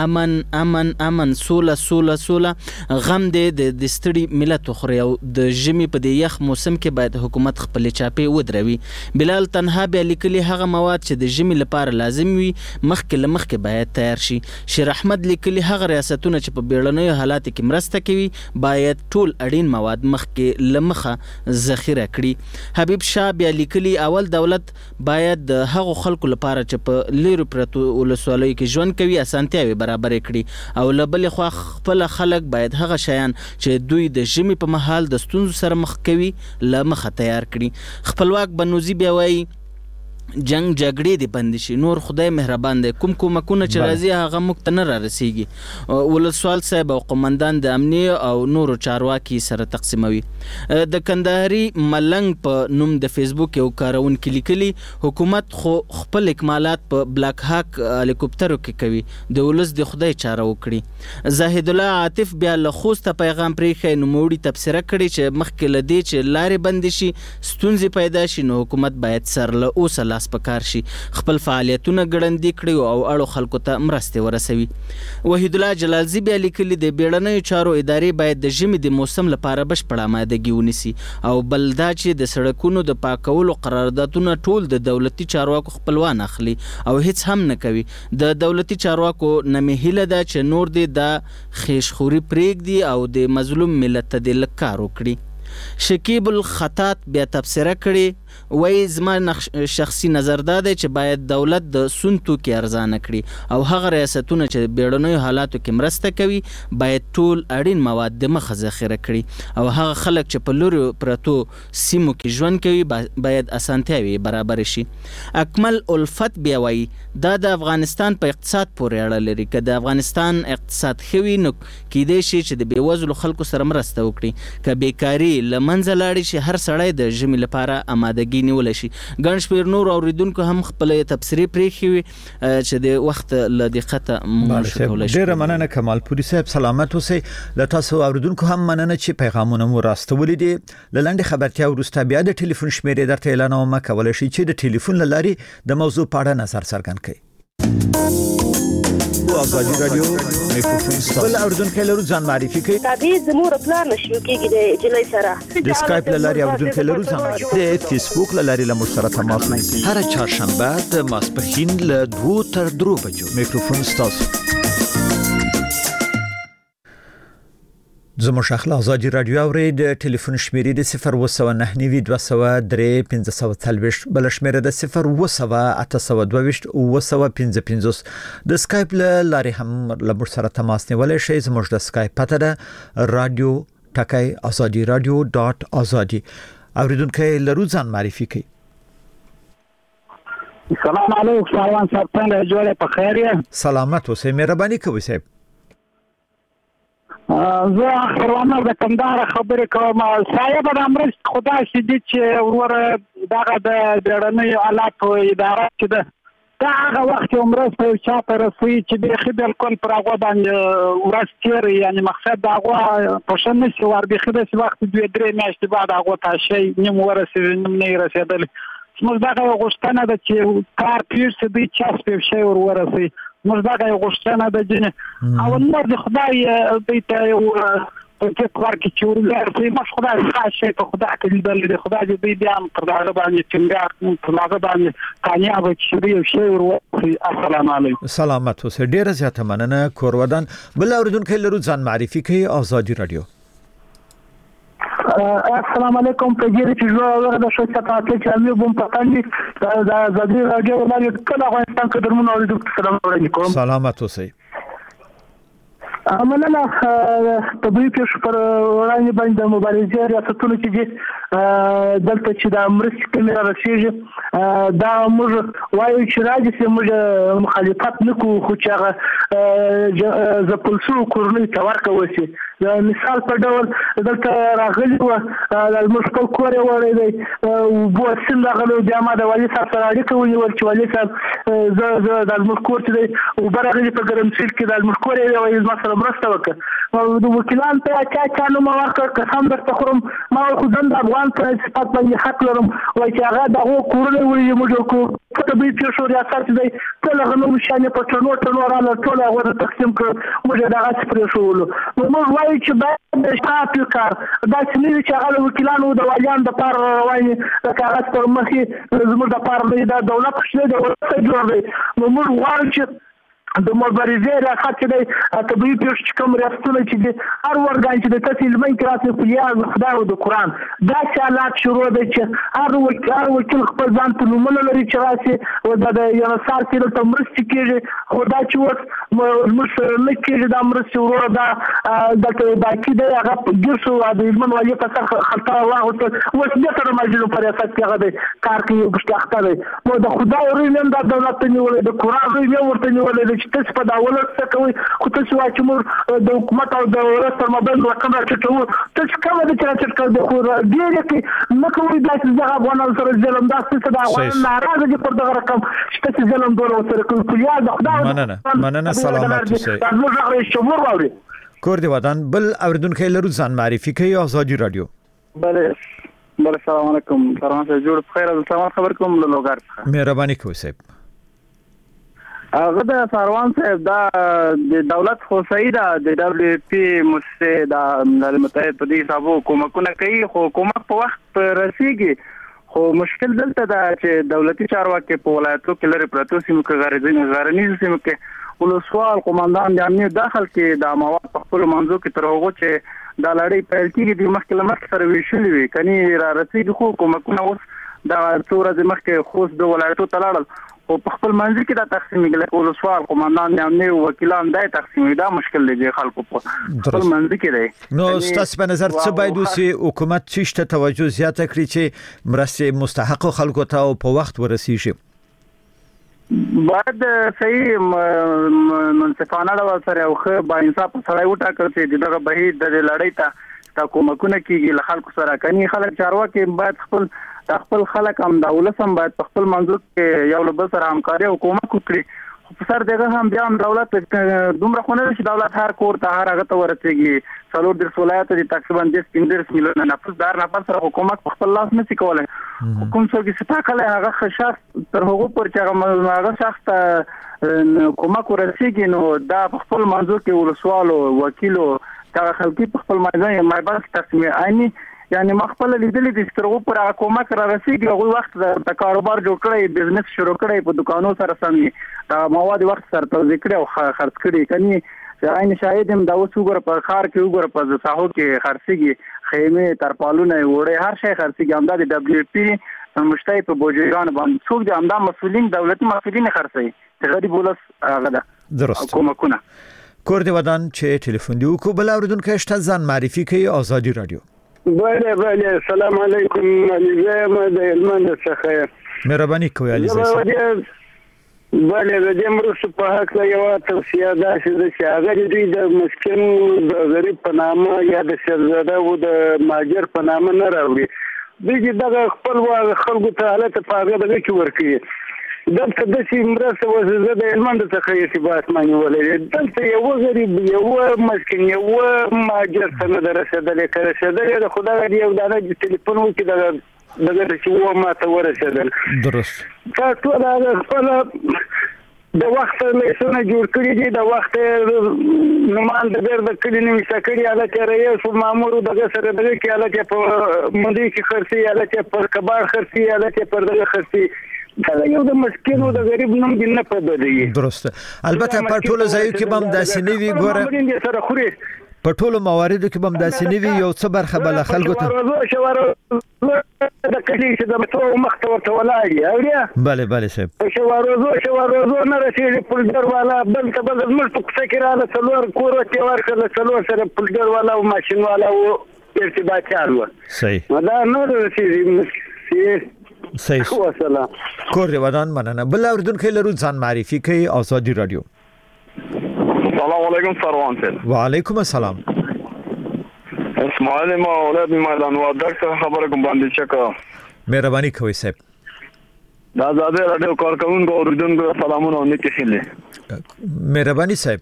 اول امن سوله غم دې د ستړي ملت خوري او د ژمي په دې یخ موسم کې باید حکومت خپل چاپی ودروي بلال تنها بیا لیکلي هغه مواد چې د ژمي لپاره لازم وي مخکې باید تیار شي شیر احمد لیکلي هغه ریاستونه چې په بیړنیو حالاتو کې مرسته کوي باید ټول اړین مواد مخکې لمخه ذخیره کړي حبیب شاه بیا لیکلي اول دولت باید د هغو خلکو لپاره چې په لیرو پرتو ولسوالیو کې ژوند کوي اسانتیاوي برابر کړي او له بلې خوا خپل خلک باید هغه شیان چې دوی د ژمي په مهال د ستونزو سره مخ کوي لمخه تیار کړي خپلواک بنوزي بیا وایي جنگ جګړې دي بند شي نور خدای مهربان دی کوم کومکونه چې راځي هغه موږ ته نه رارسیږي ولسوال صاحب او قومندان د امنی او نورو چارواکي سره تقسیموي د کندهاري ملنګ په نوم د فیسبوک یو کارونکي لیکلي حکومت خو خپل اکمالات په بلاک هاک هلیکوپټرو کې کوي د ولس د خدای چاره وکړي زاهد الله عاطف بیا له خوسته پیغام پرېښی نوموړي تبصره کړي چې مخکې له دې چې لارې بندې شي ستونزې پیدا شي نو حکومت باید سر له اوسه پکار شي خپل فعالیتونه ګړندي کړي او اړو خلکو ته مرستې ورسوي وحید الله جلالزی بیا لیکلي د بیړنیو چارو ادارې باید د ژمي د موسم لپاره بشپړه آمادګي ونیسي او بل دا چې د سړکونو د پاکولو قراردادونه ټول د دولتي چارواکو خپلوان اخلي او هیڅ هم نه کوي د دولتي چارواکو نه مې هیله ده چې نور دې د خیشخوري پرېږدي او د مظلوم ملت ته د لږ کار وکړي شکیب الخطات بیا تبصره کړي وای زما شخصي نظر دا دی چې باید دولت د سون توکي ارزانه کړي او هغه ریاستونه چې بیړنیو حالاتو کې مرسته کوي باید ټول اړین مواد د مخه ذخیره کړي او هغه خلک چې په لوري پرتو سیمو کې ژوند کوي باید اسانتیاوي برابر شي اکمل الفت بیا وای دا د افغانستان په اقتصاد پورې اړه لري که د افغانستان اقتصاد خوي نو کېدای شي چې د بیوزلو خلکو سره مرسته وکړي که بیکاری لمنځه لاړ شي هر سړی د ژمي لپاره آمادګي نیول شي ګڼ شمېر نور اوریدونکو هم خپل تبصرې پرېښي وي چې د وخت له دقته موږ کولی شو ډېره مننه کمالپوري صاحب سلامت اوسئ له تاسو اوریدونکو هم مننه چې پیغامونه مو راستولي دي له لنډې خبرتیا وروسته بیا د ټلیفون شمېرې درته اعلانوم کولی شئ چې د ټلیفون له لارې د موضوع په اړه نظر څرګند کړئ ازادي رادیو میکروفون بل اوردونکو لرو ځان معرفي کوي تابع زموږ پلان نشو کېږي د جلای سره د سکایپ لاري اوردونکو لرو ځان معرفي د فیسبوک لاري له موږ سره تماس ونیسئ هر چهارشنبه د ماسپښین له 2 تر 3 بجو میکروفون ستاسو زموږ خپل ازادي رادیو اورید ټلیفون شمیرې د 02922031540 بل شمیره د 02822 د سکایپ لاري هم لمر سره تماس نیولای شئ زموږ د سکایپ پته ده رادیو ټکای ازادي رادیو.azadi اوریدونکو لرو ځان معرفي کوي سلام علیکم سلام صاحب څنګه جوړه په خیر یې سلامت اوسئ مهرباني کوئ صاحب زه خروانه د کندهار خبرې کوم صاحب د امر خدا شدي چې ورور دغه د بیړنیو حالاتو اداره چې دا هغه وخت عمره چا ته رسوي چې د خدای کول پر هغه باندې ورستیر یعنی مقصد دا هغه پښنه چې ور به خدای وخت 2-3 میاشتې بعد هغه تاسو نیم ورسېږي نیم نه رسېدل موږ دا غوښتنه ده چې کار پیښ دې چا په شی ورسي موږ دا غوښتنه ده چې او نور د خدای دې ته په کار کې چې ورغلې موږ خدای خاصه ته خدای ته دې خدای دې بیا پر هغه باندې څنګه پر هغه باندې کامیاب شي یو شی ورسي السلام علیکم سلامت اوسئ ډیره زیاته مننه کور ودان بل اوریدونکو لرو ځان معرفي کوي ازادي رادیو السلام علیکم په دې چې جوړه د شو صفات چې امیر بوم پټاندي د ازادي راډیو باندې کله افغانستان کې درمو اوریدو سلام علیکم سلامات اوسئ مننه طبيعي پیښ پر وړاندې باندې مبارزه ریاستونو چې دلته چې د امریکا کمیره رسیږي دا موږ وایو چې راځي چې موږ مخالفت نکو خو چې هغه زپلسو کورنۍ تور کوي مثال په ډول دلته راغلی و د مشکل کورې وړي دی او بو سند غلو بیا ما د والي صاحب سره اړیکه ونیول چې والي صاحب زه د مشکور ته دی او برغلی په ګرمسیل کې د مشکور یې ما سره مرسته وکړه او د وکیلان ته چا نو ما ورکړ قسم درته خورم ما خو د افغان په صفات باندې حق لرم وای چې هغه دغه کورونه وړي موږ کو په طبيعي پیښو ریاست دی ټول غنوم شانې په ټنو را ټول هغه تقسیم کړ موږ دغه سپری شوولو نو موږ وایو چې باید د شتات کار دا چې چې هغه وکیلانو د والیان د پار رواني د کاغذ پر مخې زموږ د پار د دولت شته د ورته جوړ دی نو موږ غواړو چې د مبارزې ریاست چې د طبيعي پیښو کوم ریاستونه چې د هر ورګان چې د تحصیل من کراسي فلیاض خدای او د قران دا حالات شروع دي چې هر وکیل خپل ځان ته نومونه لري چې راسي او د یو سار کې د مرستې کېږي خدای چې وس مسله کېږي د مرستې ورو دا باقي د هغه ګرسو د علم والی په سر خطا واغوت اوس د تر ماجلو پر اساس کې هغه کار کوي بشته دی نو د خدای ورینم د دولت نیولې د قران ورینم ورته نیولې چې تاسو په داوله څه کوي خو تاسو وايي چې موږ د حکومت او د ولس پر مابین رقم راټیټو تاسو کومه د چرچټ د خو ډیره کې نه کوي د افغانانو سره ظلم دا څه د افغان ناراضه دي پر دغه رقم چې تاسو ظلم دوله سره کوي یا د خدای مننه سلامات اوسئ کور دی ودان بل اوردونکو لرو ځان معرفي کوي ازادي رادیو بله السلام علیکم سلام جوړ بخیر السلام خبر کوم له لوګار څخه مهرباني کوئ صاحب هغه د ساروان صاحب دا د دولت خو صحیح ده د دبليو پی مؤسسه د ملل متحد په دې حسابو کومکونه کوي خو کومک په وخت رسیږي خو مشکل دلته دا چې دولتي چارواکي په ولایتو کې لري پروتو سیمو کې غرنیز سیمو کې ولسوال قومندان د امنیت داخل کې د مواد په خپل منځو کې تر هغه چې دا لړۍ پیل کېږي د مخکې لمر سره ویشلې وي کني را رسیږي خو کومکونه اوس دا څوره د مخکې خوست د ولایتو تلاړل او په خپل منځ کې دا تقسیم کېږي ولسوال قومندان د امنیت وکیلان دا تقسیم دا مشکل دی خلکو په خپل منځ کې دی نو ستاسو په نظر څه باید وسی حکومت چې توجه زیاته کړي چې مرسته مستحق خلکو ته په وخت ورسیږي باید صحیح منصفانه ډول سره او خو با انصاف سره وټاکل چې دغه بهیر د لړۍ ته کومکونه کیږي له خلکو سره کني خلک چارواکي باید خپل خلک هم د ولسم باید خپل منځو کې یو له بل سره همکاري او کومک وکړي خو سر دغه هم بیا دولت دومره خونه چې دولت هر کور ته هر هغه ته ورسېږي څلور د ولایت د تقریبا 10 میلیون نفر سره حکومت خپل لاس نه سکوله کوم څوک چې تاکله هغه شخص تر هغه پر چې هغه شخص ته کومک ورسېږي نو دا خپل منځو کې ولسوالو وکیلو دا خلکي خپل مایزان مایباس تقسیم عیني یعنی مخبل لیدلې د سترغو پر کومک را رسیدي هغه وخت د کاروبار جوړ کړی بزنس شروع کړی په دکانو سره سمي دا مواد وخت سره توزیع کړی او خرڅ کړی کني عین شاهد هم دا اوس وګور په خار کې وګور په ساحو کې خرڅيږي خیمه ترپالونه وړي هر شي خرڅيږي همدا د دبليو پی مشتای په بوجيران باندې څوک د همدا مسولین دولتي مسولین خرڅي غریب ولس هغه ده درست کومکونه کور دی ودان چې ټلیفون دی کو بل اوردونکو شته ځان معرفي کوي ازادي رادیو بله السلام علیکم علیزه ما د علمان څخه مهرباني کوي علیزه بله د امروز په حق یو توصیه ده چې هغه د مسکن د غریب په نامه یا د شهزاده او د ماجر په نامه نه راوړي دغه خپل خلکو ته حالت په هغه دغه کې ورکړي دلته د سیمرسه وزه د علمان څخه ارتباط مانی ولې دلته یو غریب یو مسکن یو ماجر څنګه درسېدل کړه د خدای یو دانه د ټلیفون وکړي دغه چې و ما ته ورسېدل درست تاسو دا خپل د وخت له سونه جوړ کړی دي د وخت نومان د ډېر د کلی نیمه سکري علاقه رئیس مامور دغه سره دغه کې علاقه په مندي کې خرسي علاقه پر کبار خرسي علاقه پر دغه خرسي دا یو د مسکین او د غریب نوم دی نه په بدی درست البته په ټول ځایو کې بم داسې نه وی ګوره سره خوري په ټولو مواردو کې به داسې نه وي یو څه برخه بل خلکو ته د کلی چې د مترو مخته ورته ولاړ اوریا بله صاحب شواروزو نه رسېږي پلډر والا بل ته بل زموږ په کوڅه کې راغله څلور کور ورته ورکړل څلور سره پلډر والا او ماشین والا او ارتباطیان و صحیح دا نه رسېږي صحیح والسلام کور ودان مننه بل اوردونکو لرو ځان معرفي کوي آزادي رادیو السلام علیکم سروان صاحب وعلیکم السلام اسماعیل ما اولاد میدان و ډاکټر خبره کوم باندې چکه مهرباني کوي صاحب دا زاده رادیو کارکونکو اوریدونکو سلامونه نیکی خېلې مهرباني صاحب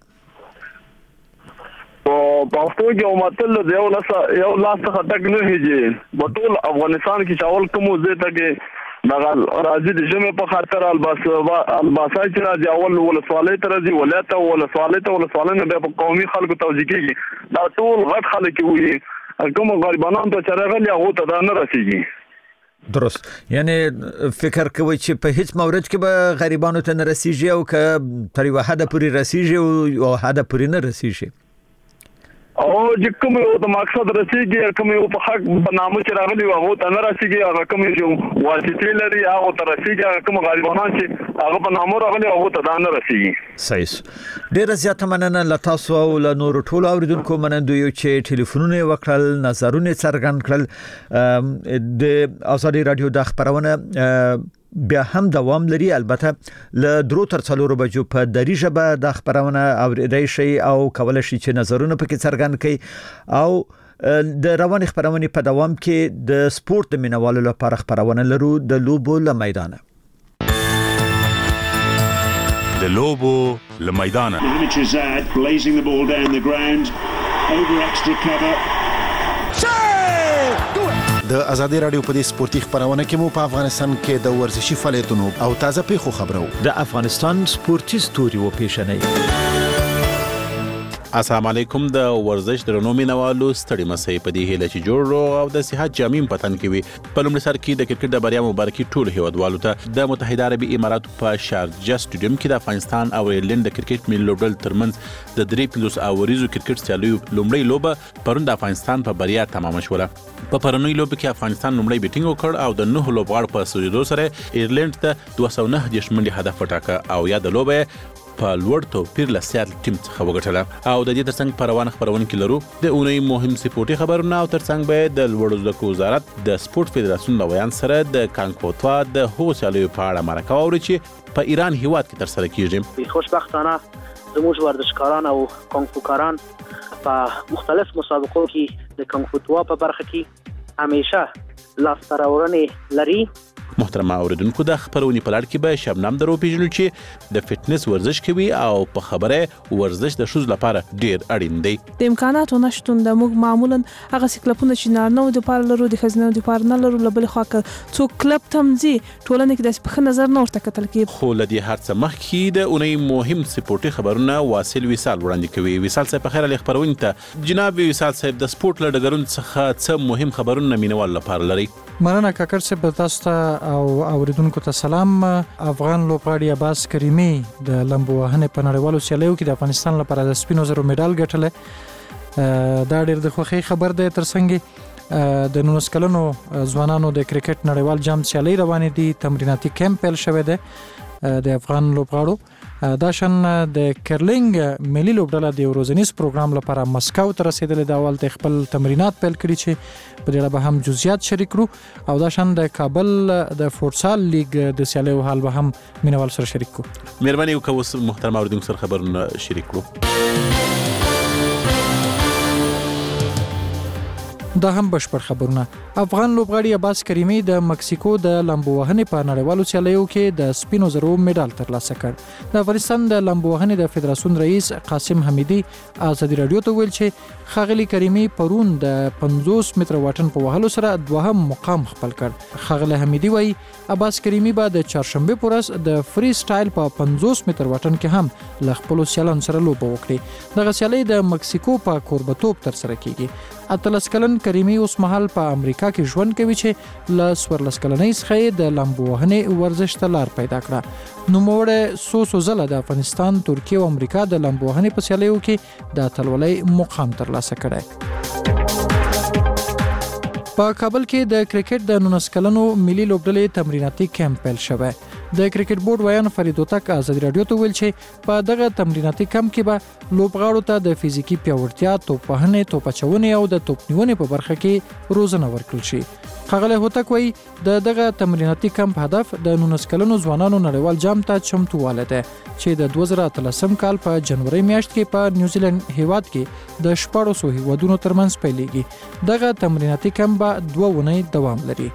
او پښتو کې متل یو لاس څخه تک نه هيږي په ټول افغانستان کې چاول کوم ځای ته کې دا راځي د جمعې په خاطر الباسا چې راځي اول ولسوالۍ ته راځي ولسوالۍ ته نه په قومي خلکو توجیه کیږي دا ټول غټ خلک وي کوم غریبانو ته چرغلي هغه ته دا نه رسیږي درست یعنی فکر کوي چې په هیڅ مورد کې به غریبانو ته نه رسیږي او که تر یو حد پورې رسیږي او حد پورې نه رسیږي او چې کوم یو د مقصد رسیږي کوم یو په حق بنامه چې راغلي هغه ته نه رسیږي هغه کوم یو واسطه لري هغه ته رسیږي کوم غریبانو چې هغه په نامه راغلي هغه ته نه رسیږي صحیح ډیره زیاته مننه لتاسو او له نور ټولو اوریدونکو مننه یو چې ټلیفونونه وکړل نظرونه څرګند کړل د آزادي رادیو د خبرونه بیا هم دوام لري البته ل درو تر 4 بجو په دری ژبه د خبرونه اوریدای شي او کول شي چې نظرونه پکې څرګند کړي او د روان خبرونه په دوام کې د سپورت د مینوالو لپاره خبرونه لرو د لوبو له میدانه د لوبو له میدانه blazing the ball down the ground over extra cover د ازادي رادیو په دې سپورتي خبرونه کې مو په افغانستان کې د ورزشي فعالیتونو او تازه پیښو خبرو د افغانستان سپورتي ستوري و پیښنې السلام علیکم د ورزش درنو مینوالو ستړي مسئ په دې هله چې جوړ او د صحت جامع پتن کې وي په لومړي سر کې د کرکټ د بریا مبارکي ټول هیوادوالو ته د متحده عربي اماراتو په شارجه سټیډیم کې د افغانستان او ایرلند د کرکټ ملي لوبډل ترمنځ د 3 اوریزو کرکټ سیالیو لومړی لوبه پرون د افغانستان په بریا تمام شوه په پرونی لوب کې افغانستان لومړی بیټینګ وکړ او د 9 لوبغاړو په سوجدو سره ایرلند ته 209 منډي هدف وټاکه او یا د لوبه په لوړ توپیر له سیاتل ټیم څخه وګټله او د دې ترڅنګ په روانه خبرونه کې لرو د اونۍ مهم سپورتي خبرونه او ترڅنګ به د لوړو زده کړو وزارت د سپورت فدراسیون له ویان سره د کانګفوتوا د هغو سیالیو په اړه مرکه واوري چې په ایران هیواد کې ترسره کیږي. خوشبختانه زموږ ورزشکاران او کانګفوکاران په مختلف مسابقو کې د کانګفوتوا په برخه کې همیشه لاسته راوړنې لري. محترم اوریدونکو د خبرونې په لړ کې به شبنم درو پیژنو چې د فټنس ورزش کوي او په خبره ورزش د شوز لپاره ډیر اړین دی. د امکاناتو نشټون د موږ معمولا هغه کلبونه چې نارنو د پاره لرو د خزنه د پاره نه لرو لبل خو څو کلب تمځي ټولنه کې د په نظر نه ورته کتل کې خو لدی هر څه مخکې د اونۍ مهم سپورتي خبرونه واصل وصال وړاندې کوي. وصال صاحب په خیر له خبرونه ته جناب وصال صاحب د سپورت لړګرون څخه څه مهم خبرونه مینوال لپاره لري. مننه کاکر صاحب تاسو ته او اوریدونکو ته سلام. افغان لوبغاړی عباس کریمي د لمبو وهنې په نړیوالو سیالیو کې د افغانستان لپاره د سپینو زرو میډال ګټلی. دا ډېر د خوښۍ خبر دی. ترڅنګ د 19 کلنو ځوانانو د کرکټ نړیوال جام سیالي روانې دي. تمریناتي کیمپ پیل شوی دی د افغان لوبغاړو. دا شان د کرلینګ ملي لوبډله د ورځنیز پروګرام لپاره مسکو ته رسیدلې. د اول خپل تمرینات پیل کړي چې په دې اړه به هم جزئیات شریک کړو او دا شان د کابل د فوټسال لیګ د سیالیو حال به هم مینوال سره شریک کړو. مهرباني وکړئ محترم اوریدونکو سره خبرونه شریک کړو. دا هم بشپړ خبرونه. افغان لوبغاړی عباس کریمي د مکسیکو د لمبو وهنې په نړیوالو سیالیو کې د سپینو زرو میډال ترلاسه کړ. د افغانستان د لمبو وهنې د فدراسیون رئیس قاسم حمیدي ازادي رادیو ته ویل چې ښاغلي کریمي پرون د 50 متر واټن په وهلو سره دوهم مقام خپل کړ. ښاغلي حمیدي وایي عباس کریمي به د چهارشنبه په ورځ د فری سټایل په 50 متر واټن کې هم له خپل سیالانو سره لوبه وکړي. دغه سیالي د مکسیکو په کوربتوب تر سره کیږي. 13 کلن کریمي اوس مهال په امریکا کې ژوند کوي چې له 14 کلنۍ څخه د لامبو وهنې ورزش ته لار پیدا کړه. نوموړی څو ځله د افغانستان، ترکیه او امریکا د لامبو وهنې په سیالیو کې د اتلولۍ مقام ترلاسه کړی. په کابل کې د کرکټ د 19 کلنو ملي لوبډلې تمریناتي کیمپ پیل شوی. د کرکټ بورډ ویان فرید هوتک ازادي رادیو ته ویل چې په دغه تمریناتي کیمپ کې به لوبغاړو ته د فزیکي پیاوړتیا، توپ وهنې، توپ اچونې او د توپ نیونې په برخه کې روزنه ورکړل شي. ښاغلی هوتک وایي د دغه تمریناتي کیمپ هدف د 19 کلنو ځوانانو نړیوال جام ته چمتووالی دی چې د 2013 کال په جنوري میاشت کې په نیوزیلند هیواد کې د 1400 هیوادونو ترمنځ پیلېږي. دغه تمریناتي کیمپ به 2 اونۍ دوام لري.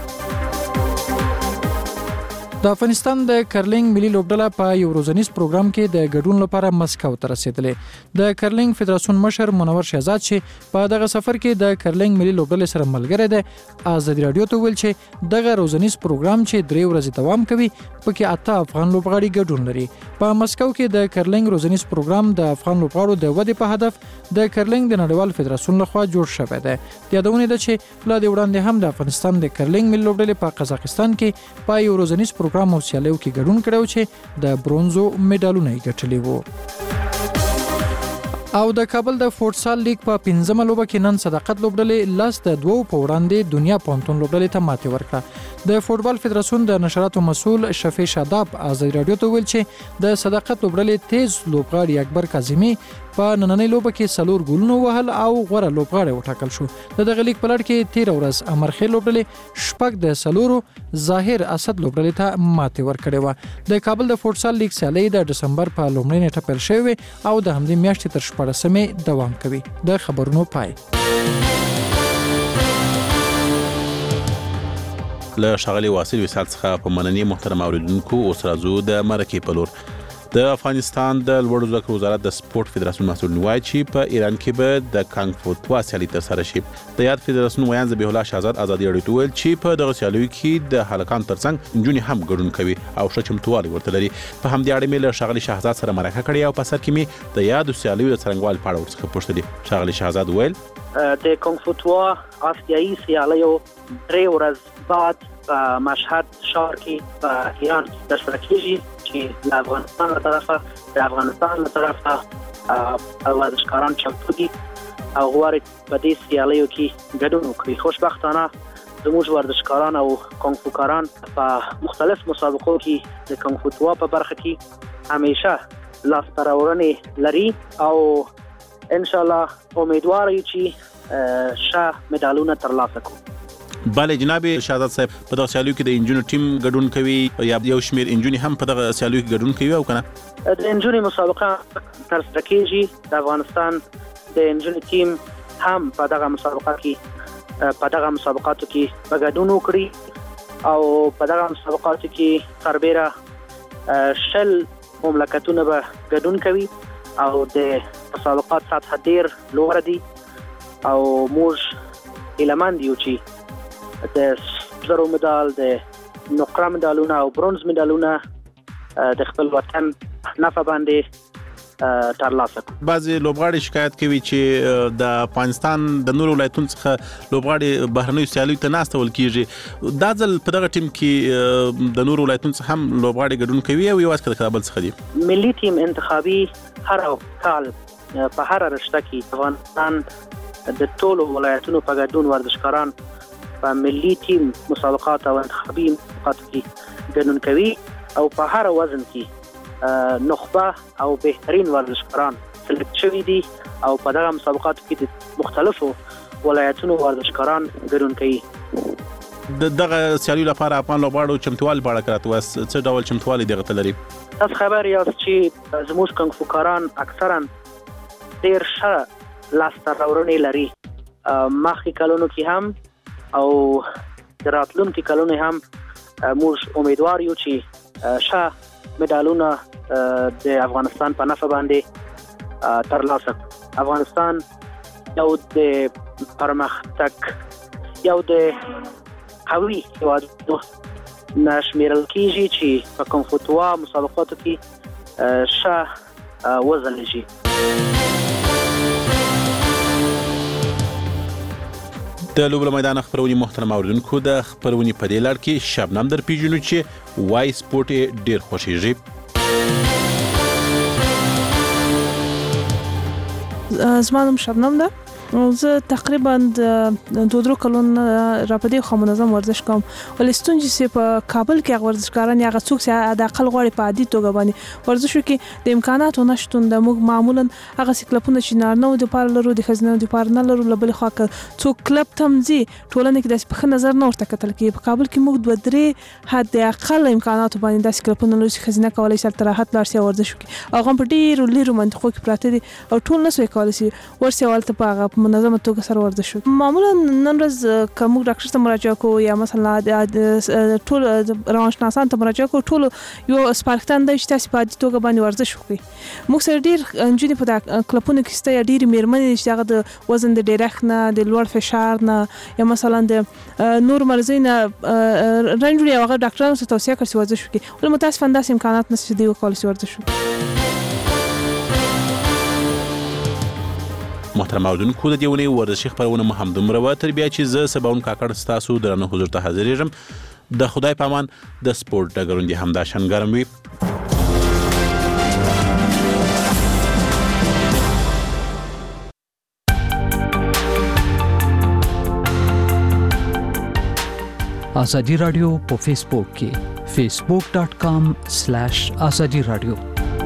د افغانستان د کرلینګ ملي لوبډله په یو ورځنیز پروګرام کې د ګډون لپاره مسکو ته رسیدلې. د کرلینګ فدراسیون مشر منور شهزاد چې په دغه سفر کې د کرلینګ ملي لوبډلې سره ملګری دی، ازادي رادیو ته ویل چې دغه ورځنیز پروګرام چې 3 ورځې دوام کوي پکې 8 افغان لوبغاړي ګډون لري. په مسکو کې د کرلینګ ورځنیز پروګرام د افغان لوبغاړو د ودې په هدف د کرلینګ د نړیوال فدراسیون لخوا جوړ شوی دی. یادونه ده چې لا د وړاندې هم د افغانستان د کرلینګ ملي لوبډلې په قزاقستان کې په یو ورځنیز پروګرام او سیالیو کې ګډون کړو چې د برونزو میډالونه یې ګټلي وو. او د کابل د فوټسال لیګ په 15مه لوبه کې نن صداقت لوبډلې لاس د 2 په وړاندې دنیا پونتون لوبډلې ته ماتې ورکړه. د فوټبال فدراسیون د نشراتو مسؤل شفیع شاداب ازادي رادیو ته ویل چې د صداقت لوبډلې تیز لوبغاړي اکبر کاظمي په نننۍ لوبه کې 4 ګولونه وهل او غوره لوبغاړی وټاکل شو. د دغه لیګ په لړ کې 13 ورځ امرخیل لوبډلې شپږ د 4 ظاهر اسد لوبډلې ته ماتې ورکړې وه. د کابل د فوټسال لیګ سیالي د دسمبر په لومړۍ نیټه پیل شوې او د همدې میاشتې تر 14مې دوام کوي. د خبرونو پای. له ښاغلي واصل وصال څخه په مننې محترم اوریدونکو اوس راځو د مرکې په لور. د افغانستان د لوړو زده کړو وزارت د سپورت فدراسیون مسؤل وایي چې په ایران کې به د کانګ فو توا سیالي ترسره شي. د یاد فدراسیون ویان ذبیح الله شهزاد ازادي رادیو ته ویل چې په دغه سیالیو کې د هلکانو ترڅنګ نجونې هم ګډون کوي او ښه چمتووالی ورته لري. په همدې اړه مې له ښاغلي شهزاد سره مرکه کړې او په سر کې مې د یادو سیالیو د څرنګوالي په اړه ورڅخه پوښتلې. ښاغلي شهزاد ویل د کانګ فو توا آسیایي سیالیو 3 ورځې بعد په مشهد ښار کې په ایران ترسره کیږي چې له افغانستان له طرفه ورزشکاران چمتو دي او غواړي په دې سیالیو کې ګډون وکړي. خوشبختانه زموږ ورزشکاران او کانګ فو کاران په مختلف مسابقو کې د کانګ فو توا په برخه کې همیشه لاسته راوړنې لري او ان شاء الله امیدوار یو چې ښه مډالونه ترلاسه کړو. بله جناب شهزاد صاحب په دغه سیالیو کې د انجونو ټیم ګډون کوي یا یو شمیر انجونې هم په دغه سیالیو کې ګډون کوي او کنه د انجونې مسابقه ترسره کیږي. د افغانستان د انجونې ټیم هم په دغه مسابقاتو کې ګډون وکړي او په دغه مسابقاتو کې سربېره 10 مملکتونه به ګډون کوي او د مسابقات سطح ډیر لوړ دي او موږ ایلمان دیو چې د زرو مډال، د نقره مډالونه او برونز مډالونه د خپل وطن نفع باندې ترلاسه کړو. بعضی لوبغاړي شکایت کوي چې د افغانستان د نورو ولایتونو څخه لوبغاړي بهرنیو سیالیو ته نه استول کیږي. دا ځل په دغه ټیم کې د نورو ولایتونو څخه هم لوبغاړي ګډون کوي او یوازې د کابل څخه دي. ملي ټیم انتخابي هر کال په هر رشته کې افغانستان د ټولو ولایتونو په ګډون ورزشکاران په ملي ټیم مسابقات او انتخابي مسابقات کې ګډون کوي او په هر وزن کې نخبه او بهترین ورزشکاران سلیکټ شوي دي او په دغه مسابقاتو کې د مختلفو ولایتونو ورزشکاران ګډون کوي. دغه سیالیو لپاره افغان لوبغاړو چمتووالی په اړه راته وایاست، څه ډول چمتووالی دغه ته لري؟ تاسو خبر یاست چې زموږ کانګ فو کاران اکثرا ډیر ښه لاسته راوړنې لري. مخکې کلونو کې هم او د راتلونکي کلونو هم موږ امیدوار یو چې ښه مډالونه د افغانستان په نفع باندې ترلاسه کړو. افغانستان یو د پرمختګ یو د قوي هیوادونو نه شمیرل کیږي چې په کانګ فو توا مسابقاتو کې ښه وځلېږي. د لوبو میدان خبرونې محترم اوریدونکو د خبرونې په دې لړ کې شبنم در پیژنو چې وای سپورت ډیر خوښیږي. زما نوم شبنم ده. زه تقریبا د 2 کلونو را پدې خو منظم ورزش کوم. ولستون چې په کابل کې ورزشکاران یا څوک چې د اقل غوړي په عادي توګه باندې ورزش کوي د امکاناتو نشټون د موږ معمولا هغه کلبونه چې نارنو د پاره لرو د خزنه د پاره نه لرو لبل خو څوک کلب تمځي ټولنه کې د په نظر نه ورته کتل کې په کابل کې موږ 2-3 حد اقل امکاناتو باندې د کلبونه لرو چې خزنه کولای شي تر راحت لار سي ورزش کوي. هغه په ډیرو لیرو منطقو کې پراته دي او ټول نه سوي کولای شي ورسي والته په منظمه توګه سره ورزش وکړي. معمولا نن ورځ کوم ډاکټر ته مراجعه کوو یا مثلا ټول روانشناسان ته مراجعه کوو ټول یو سپارښتنه ده چې تاسو په عادي توګه باندې ورزش وکړي. موږ سره ډیر انجونې په کلبونو کې ستیا ډیر میرمنې چې هغه د وزن د ډیرښت نه د لوړ فشار نه یا مثلا د نور مرزونه رنجوري هغه ډاکټرانو ته توصیه کوي ورزش وکړي. ولې متاسفانه داسې امکانات نشته دی وکولای شي ورزش وکړي. محترم اوریدونکو د دې ونې ورزشي خبرونه مو همدومره وه. تر بیا چې زه سباون کاکړ ستاسو درنه حضور ته حاضرېږم. د خدای په امان د سپورت ډګرونه دې همدا شان ګرم وي. آزادی رادیو په فیسبوک کې facebook.com/azadi radio.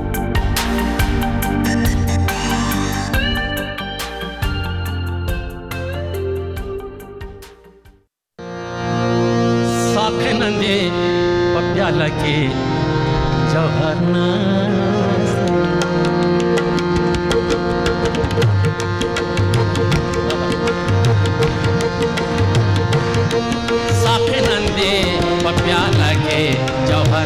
के जौहर साखे नंदे प्याला के जौहर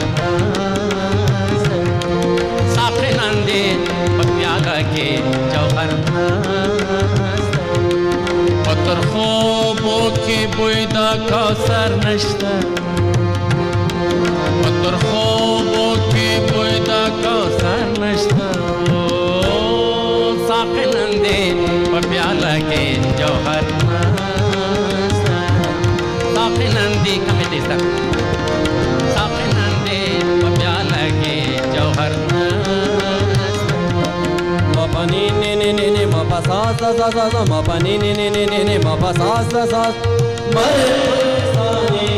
साखे नंदे प्याला के जौहर पत्थर خوبو के बुयदा कौसर नश्ता पत्थर خوبو के बुयदा कौसर नश्ता साखे नंदे प्याला के जौहर साखे नंदी कमेटिस्ता साखे नंदे प्याला के जौहर मपनी ने ने मपसा सा सा सा मपनी ने ने मपसा सा सा मरे सानी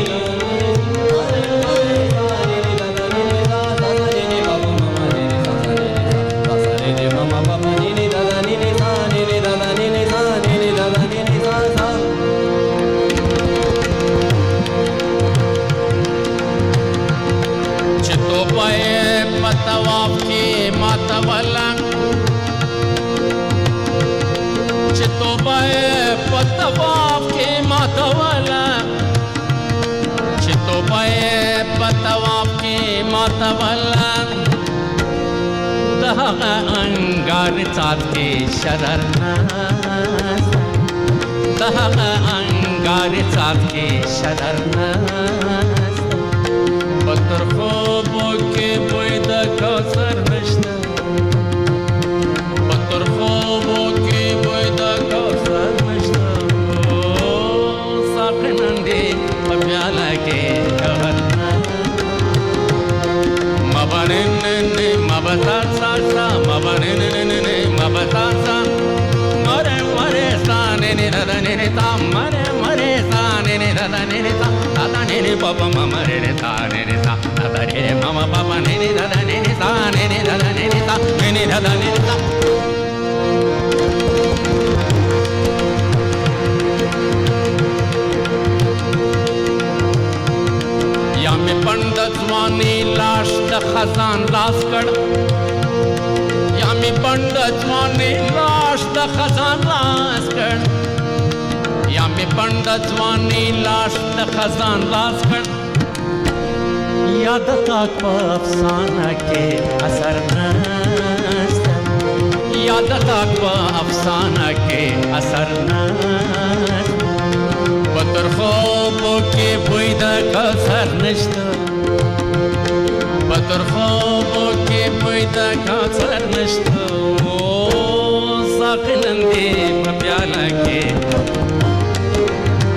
तवाफ के मातवला चितोबाए पतवाफ के मातवला चितोबाए पतवाफ के मातवला दहगा अंगार चाँद के शररना दहगा अंगार चाँद के शररना पत्थर خوبو के बुयदा कौसर नश्ता पत्थर خوبو के बुयदा कौसर नश्ता साखे नंदे प्याला के जौहर मबने ने मबसा सा सा मबने ने मबसा सा मरे मरे साने ने रदने ने ता मरे मरे साने ने रदने ने ता ता ने पापा ममा रे ता ने ता ता ने ममा पापा ने दादा ने ता ने दादा ने ता ने दादा ने ता या में पंडित वानी लाश द खजान लाश कड़ या में पंडित वानी लाश द खजान लाश कड़ या में पंडित वानी लाश द खजान लाश कड़ याद ताक अफसाना के असर नस्ता याद ताक अफसाना के असर नस्ता पत्थर خوبو के बुयदा कौसर नश्ता पत्थर خوبو के बुयदा कौसर नश्ता साखे नंदे प्याला के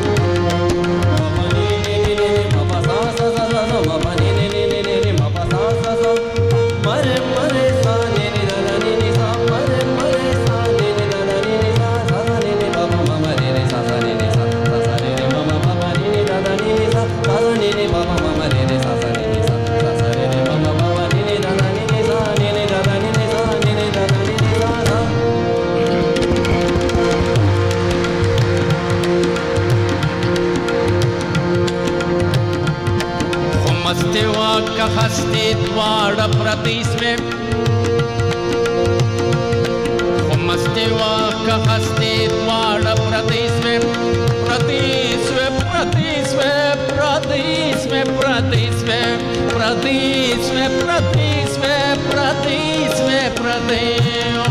मस्ती का हस्ती द्वार प्रदेश में प्रदेश में प्रदेश में प्रदेश में प्रदेश में प्रदेश में प्रदेश में प्रदेश में प्रदेश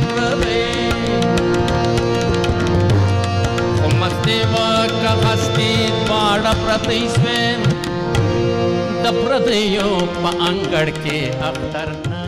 मस्ती का हस्ती द्वार प्रदेश में द प्रदेयों अंगड़ के अख्तर